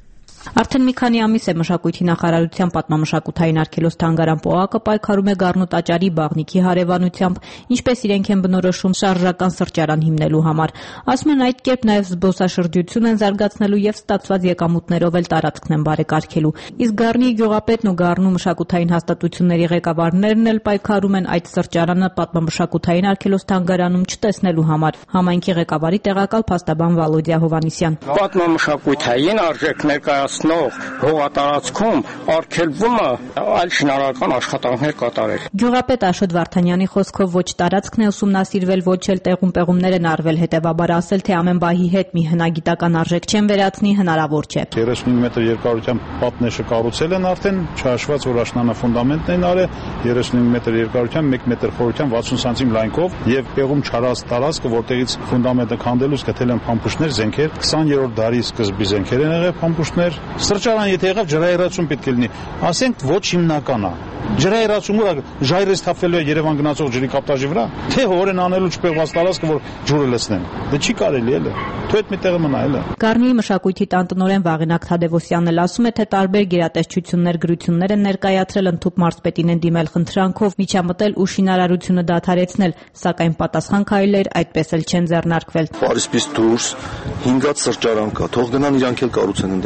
Արդեն մի քանի ամիս է մշակույթի նախարարության պատմամշակութային արգելոց թանգարան պոակը պայքարում է Գառնու տաճարի բաղնիքի հարևանությամբ, ինչպես իրենք են բնորոշում շարժական սրճարան հիմնելու համար։ Ասում են այդ կերպ նաև զբոսաշրջություն են զարգացնելու եւ ստացված եկամուտներով էլ տարածքն են բարեկարգելու։ Իսկ Գառնի գյուղապետն ու Գառնու մշակութային հաստատությունների ղեկավարներն էլ պայքարում են այդ սրճարանը պատմամշակութային արգելոց թանգարանում չտեսնելու համար։ Համայնքի ղեկավարի տեղակալ փաստաբան Վալոդիա Հովհաննիսյան։ Պատմամշակութային արժեքներ կայացնող հողատարածքում արգելվումը այլ շինարարական աշխատանքներ կատարել։ Գյուղապետ Աշոտ Վարդանյանի խոսքով ոչ տարածքն է ուսումնասիրվել, ոչ էլ տեղում պեղումներ են արվել, հետևաբար ասել, թե ամեն բահի հետ մի հնագիտական արժեք չեն վերացնի, հնարավոր չէ։ երեսունինը մետր երկարությամբ պատնեշը կառուցել են արդեն, չհաշված որ աշնանը ֆունդամենտն են արել, երեսունինը մետր երկարությամբ, մեկ մետր խորությամբ, վաթսուն սանտիմ լայնքով եւ պեղում չարած տարածքը, որտեղից ֆունդամենտը քանդելուց գտել են փամփուշտներ, զենքեր, քսաներորդ դարի սկզբի զենքեր են եղել փամփուշտներ։ Սրճարան եթե եղավ ջրահեռացում պետք է լինի, ասենք ոչ հիմնական է։ Ջրահեռացումը ժայռից թափվելու է Երևան գնացող ջրի կապտաժի վրա, թե հորեն անելու չպեղված տարածքը, որ ջուրը լցնեն։ Դա չի կարելի էլը։ Თუ այդ մի տեղը մնա էլը։ Գառնուի մշակույթի տանտնօրեն Վաղինակ Թադևոսյանն էլ ասում է, թե տարբեր գերատեսչություններ գրություններ են ներկայացրել, ընդհուպ մարզպետին են դիմել խնդրանքով միջամտել ու շինարարությունը դադարեցնել, սակայն պատասխան քայլեր այդպես էլ չեն ձեռնարկվել։ Փարիսպից դուրս հինգած սրճարան կա, թող գնան իրանք էլ կառուցեն ընդեր։ Այդ որ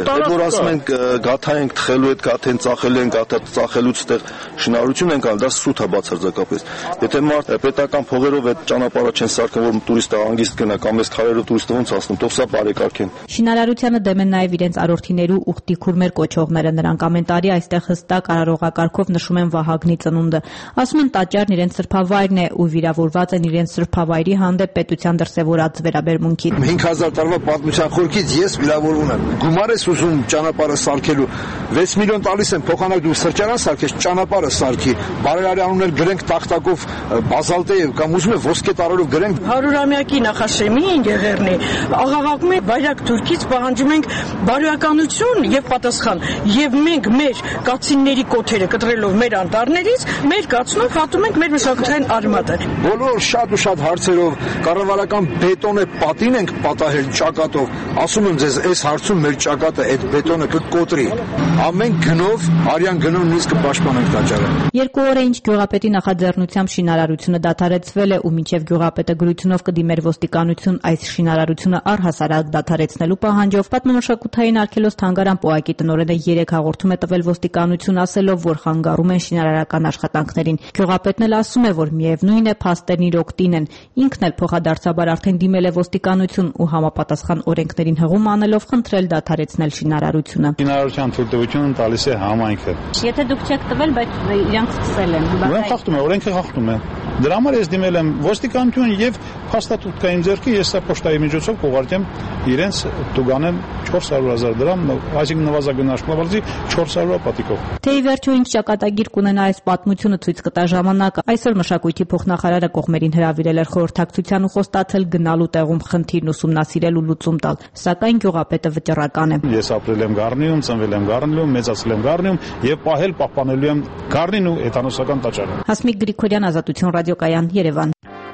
ասում են գաթա ենք թխելու այդ գաթեն ծախել են, գաթա ծախելուց այդտեղ շինարարություն են կան, դա սուտ է բացարձակապես։ Եթե մարդ պետական փողերով այդ ճանապարհը չեն սարքում, որ տուրիստը հանգիստ գնա կամ այս քարերով տուրիստը ոնց ասնում, թող սա բարեկարգեն։ Շինարարությանը դեմ են նաև իրենց արորթիներու ուխտի քուրմեր կոչողները, նրանք ամեն տարի այստեղ հստակ արարողակարգով նշում են Վահագնի ծնունդը։ Ասում են տաճարն իրենց սրբավայրն է ու վիրավորված են իրենց սրբավայրի հանդեպ պետության դրսևորած վերաբերմունքին։ հինգ հազար տարվա պատմության խորքից ես վիրավորվում եմ։ Գումար ես ուզում ճանապարհը սարքելու, վեց միլիոն տալիս են փոխանակ դու սրճարան սարքես, ճանապարհը սարքի, բարերարի անուններ գրենք տախտակով բազալտեև կամ ուզում է ոսկե տարրով գրենք։ հարյուրամյակի նախաշեմի Գեղեռնի աղաղակում է Բայրակ Թուրքից պահանջում ենք բարոյականություն եւ պատասխան եւ մենք մեր կացինների կոթերը կտրելով մեր անտառներից մեր կացնով հատում ենք մեր մշակութային արմատը։ Բոլոր շատ ու շատ հարցերով կառավարական բետոնե պատին ենք պատահել ճակատով, ասում եմ ձեզ այս հարցում մեր ճակատը այդ բետոնը կկոտրի, ամեն գնով արյան գնով նույնիսկ կպաշտպանենք տաճարը։ Երկու օր է ինչ գյուղապետի նախաձեռնությամբ շինարարությունը դադարեցվել է ու մինչև գյուղապետը գրությունով կդիմեր ոստիկանություն այս շինարարությունը առհասարակ դադարեցնելու պահանջով պատմամշակութային արգելոց թանգարան պոակի տնօրենը երեք հաղորդում է տվել ոստիկանություն ասելով, որ խանգարում են շինարարական աշխատանքներին։ Գյուղապետն էլ ասում է, որ միևնույն է փաստերն իր օգտին են։ Ինքն էլ փոխադարձաբար արդեն դիմել է ոստիկանություն ու համապատասխան օրենքներին հղում անելով խնդրել դադարեցնել շինարարությունը։ Շինարարության թույլտվությունը տալիս է համայնքը։ Եթե դուք չեք տվել, բայց իրանք սկսել են։ Ուրեմն խախտում է, օրենքը խախտում է։ Դրա համար ես դիմել եմ ոստիկանություն եւ փաստաթուղթային ձեռքի ես սա պոստայի միջոցով կուղարկեմ իրենց տուգանեմ չորս հարյուր հազար դրամ, այսինքն նվազագույն աշխատավարձի չորս հարյուր պատիկով։ Թե ի վերջո ինչ ճակատագիր կունենա այս պատմությունը ցույց կտա ժամանակը։ Այսօր մշակույթի փոխնախարարը կողմերին հրավիրել էր խորհրդակցության ու խոստացել գնալու տեղում խնդիրն ուսումնասիրել ու լուծում տալ, սակայն գյուղապետը վճռական է։ Ես ապրել եմ Գառնիում, ծնվել եմ Գառնիում, մեծացել եմ Գառնիում եւ պահել պահպանելու եմ Գառնին ու Էթանոսական տաճարը։ Հասմիկ Գրիգորյան, Ազատություն ռադիոկայան, Երևան։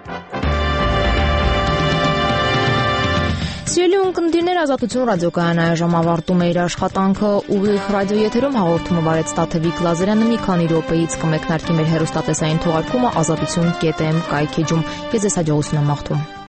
Սիրելի ունկնդիրներ, Ազատություն ռադիոկայանը այժմ ավարտում է իր աշխատանքը, ուղիղ ռադիոեթերում հաղորդումը վարեց Տաթևիկ Լազարյանը, մի քանի րոպեից կմեկնարկի մեր հեռուստատեսային թողարկումը ազատություն կետ էմ կայքեջում։ Ես ձեզ հաջողություն եմ մաղթում։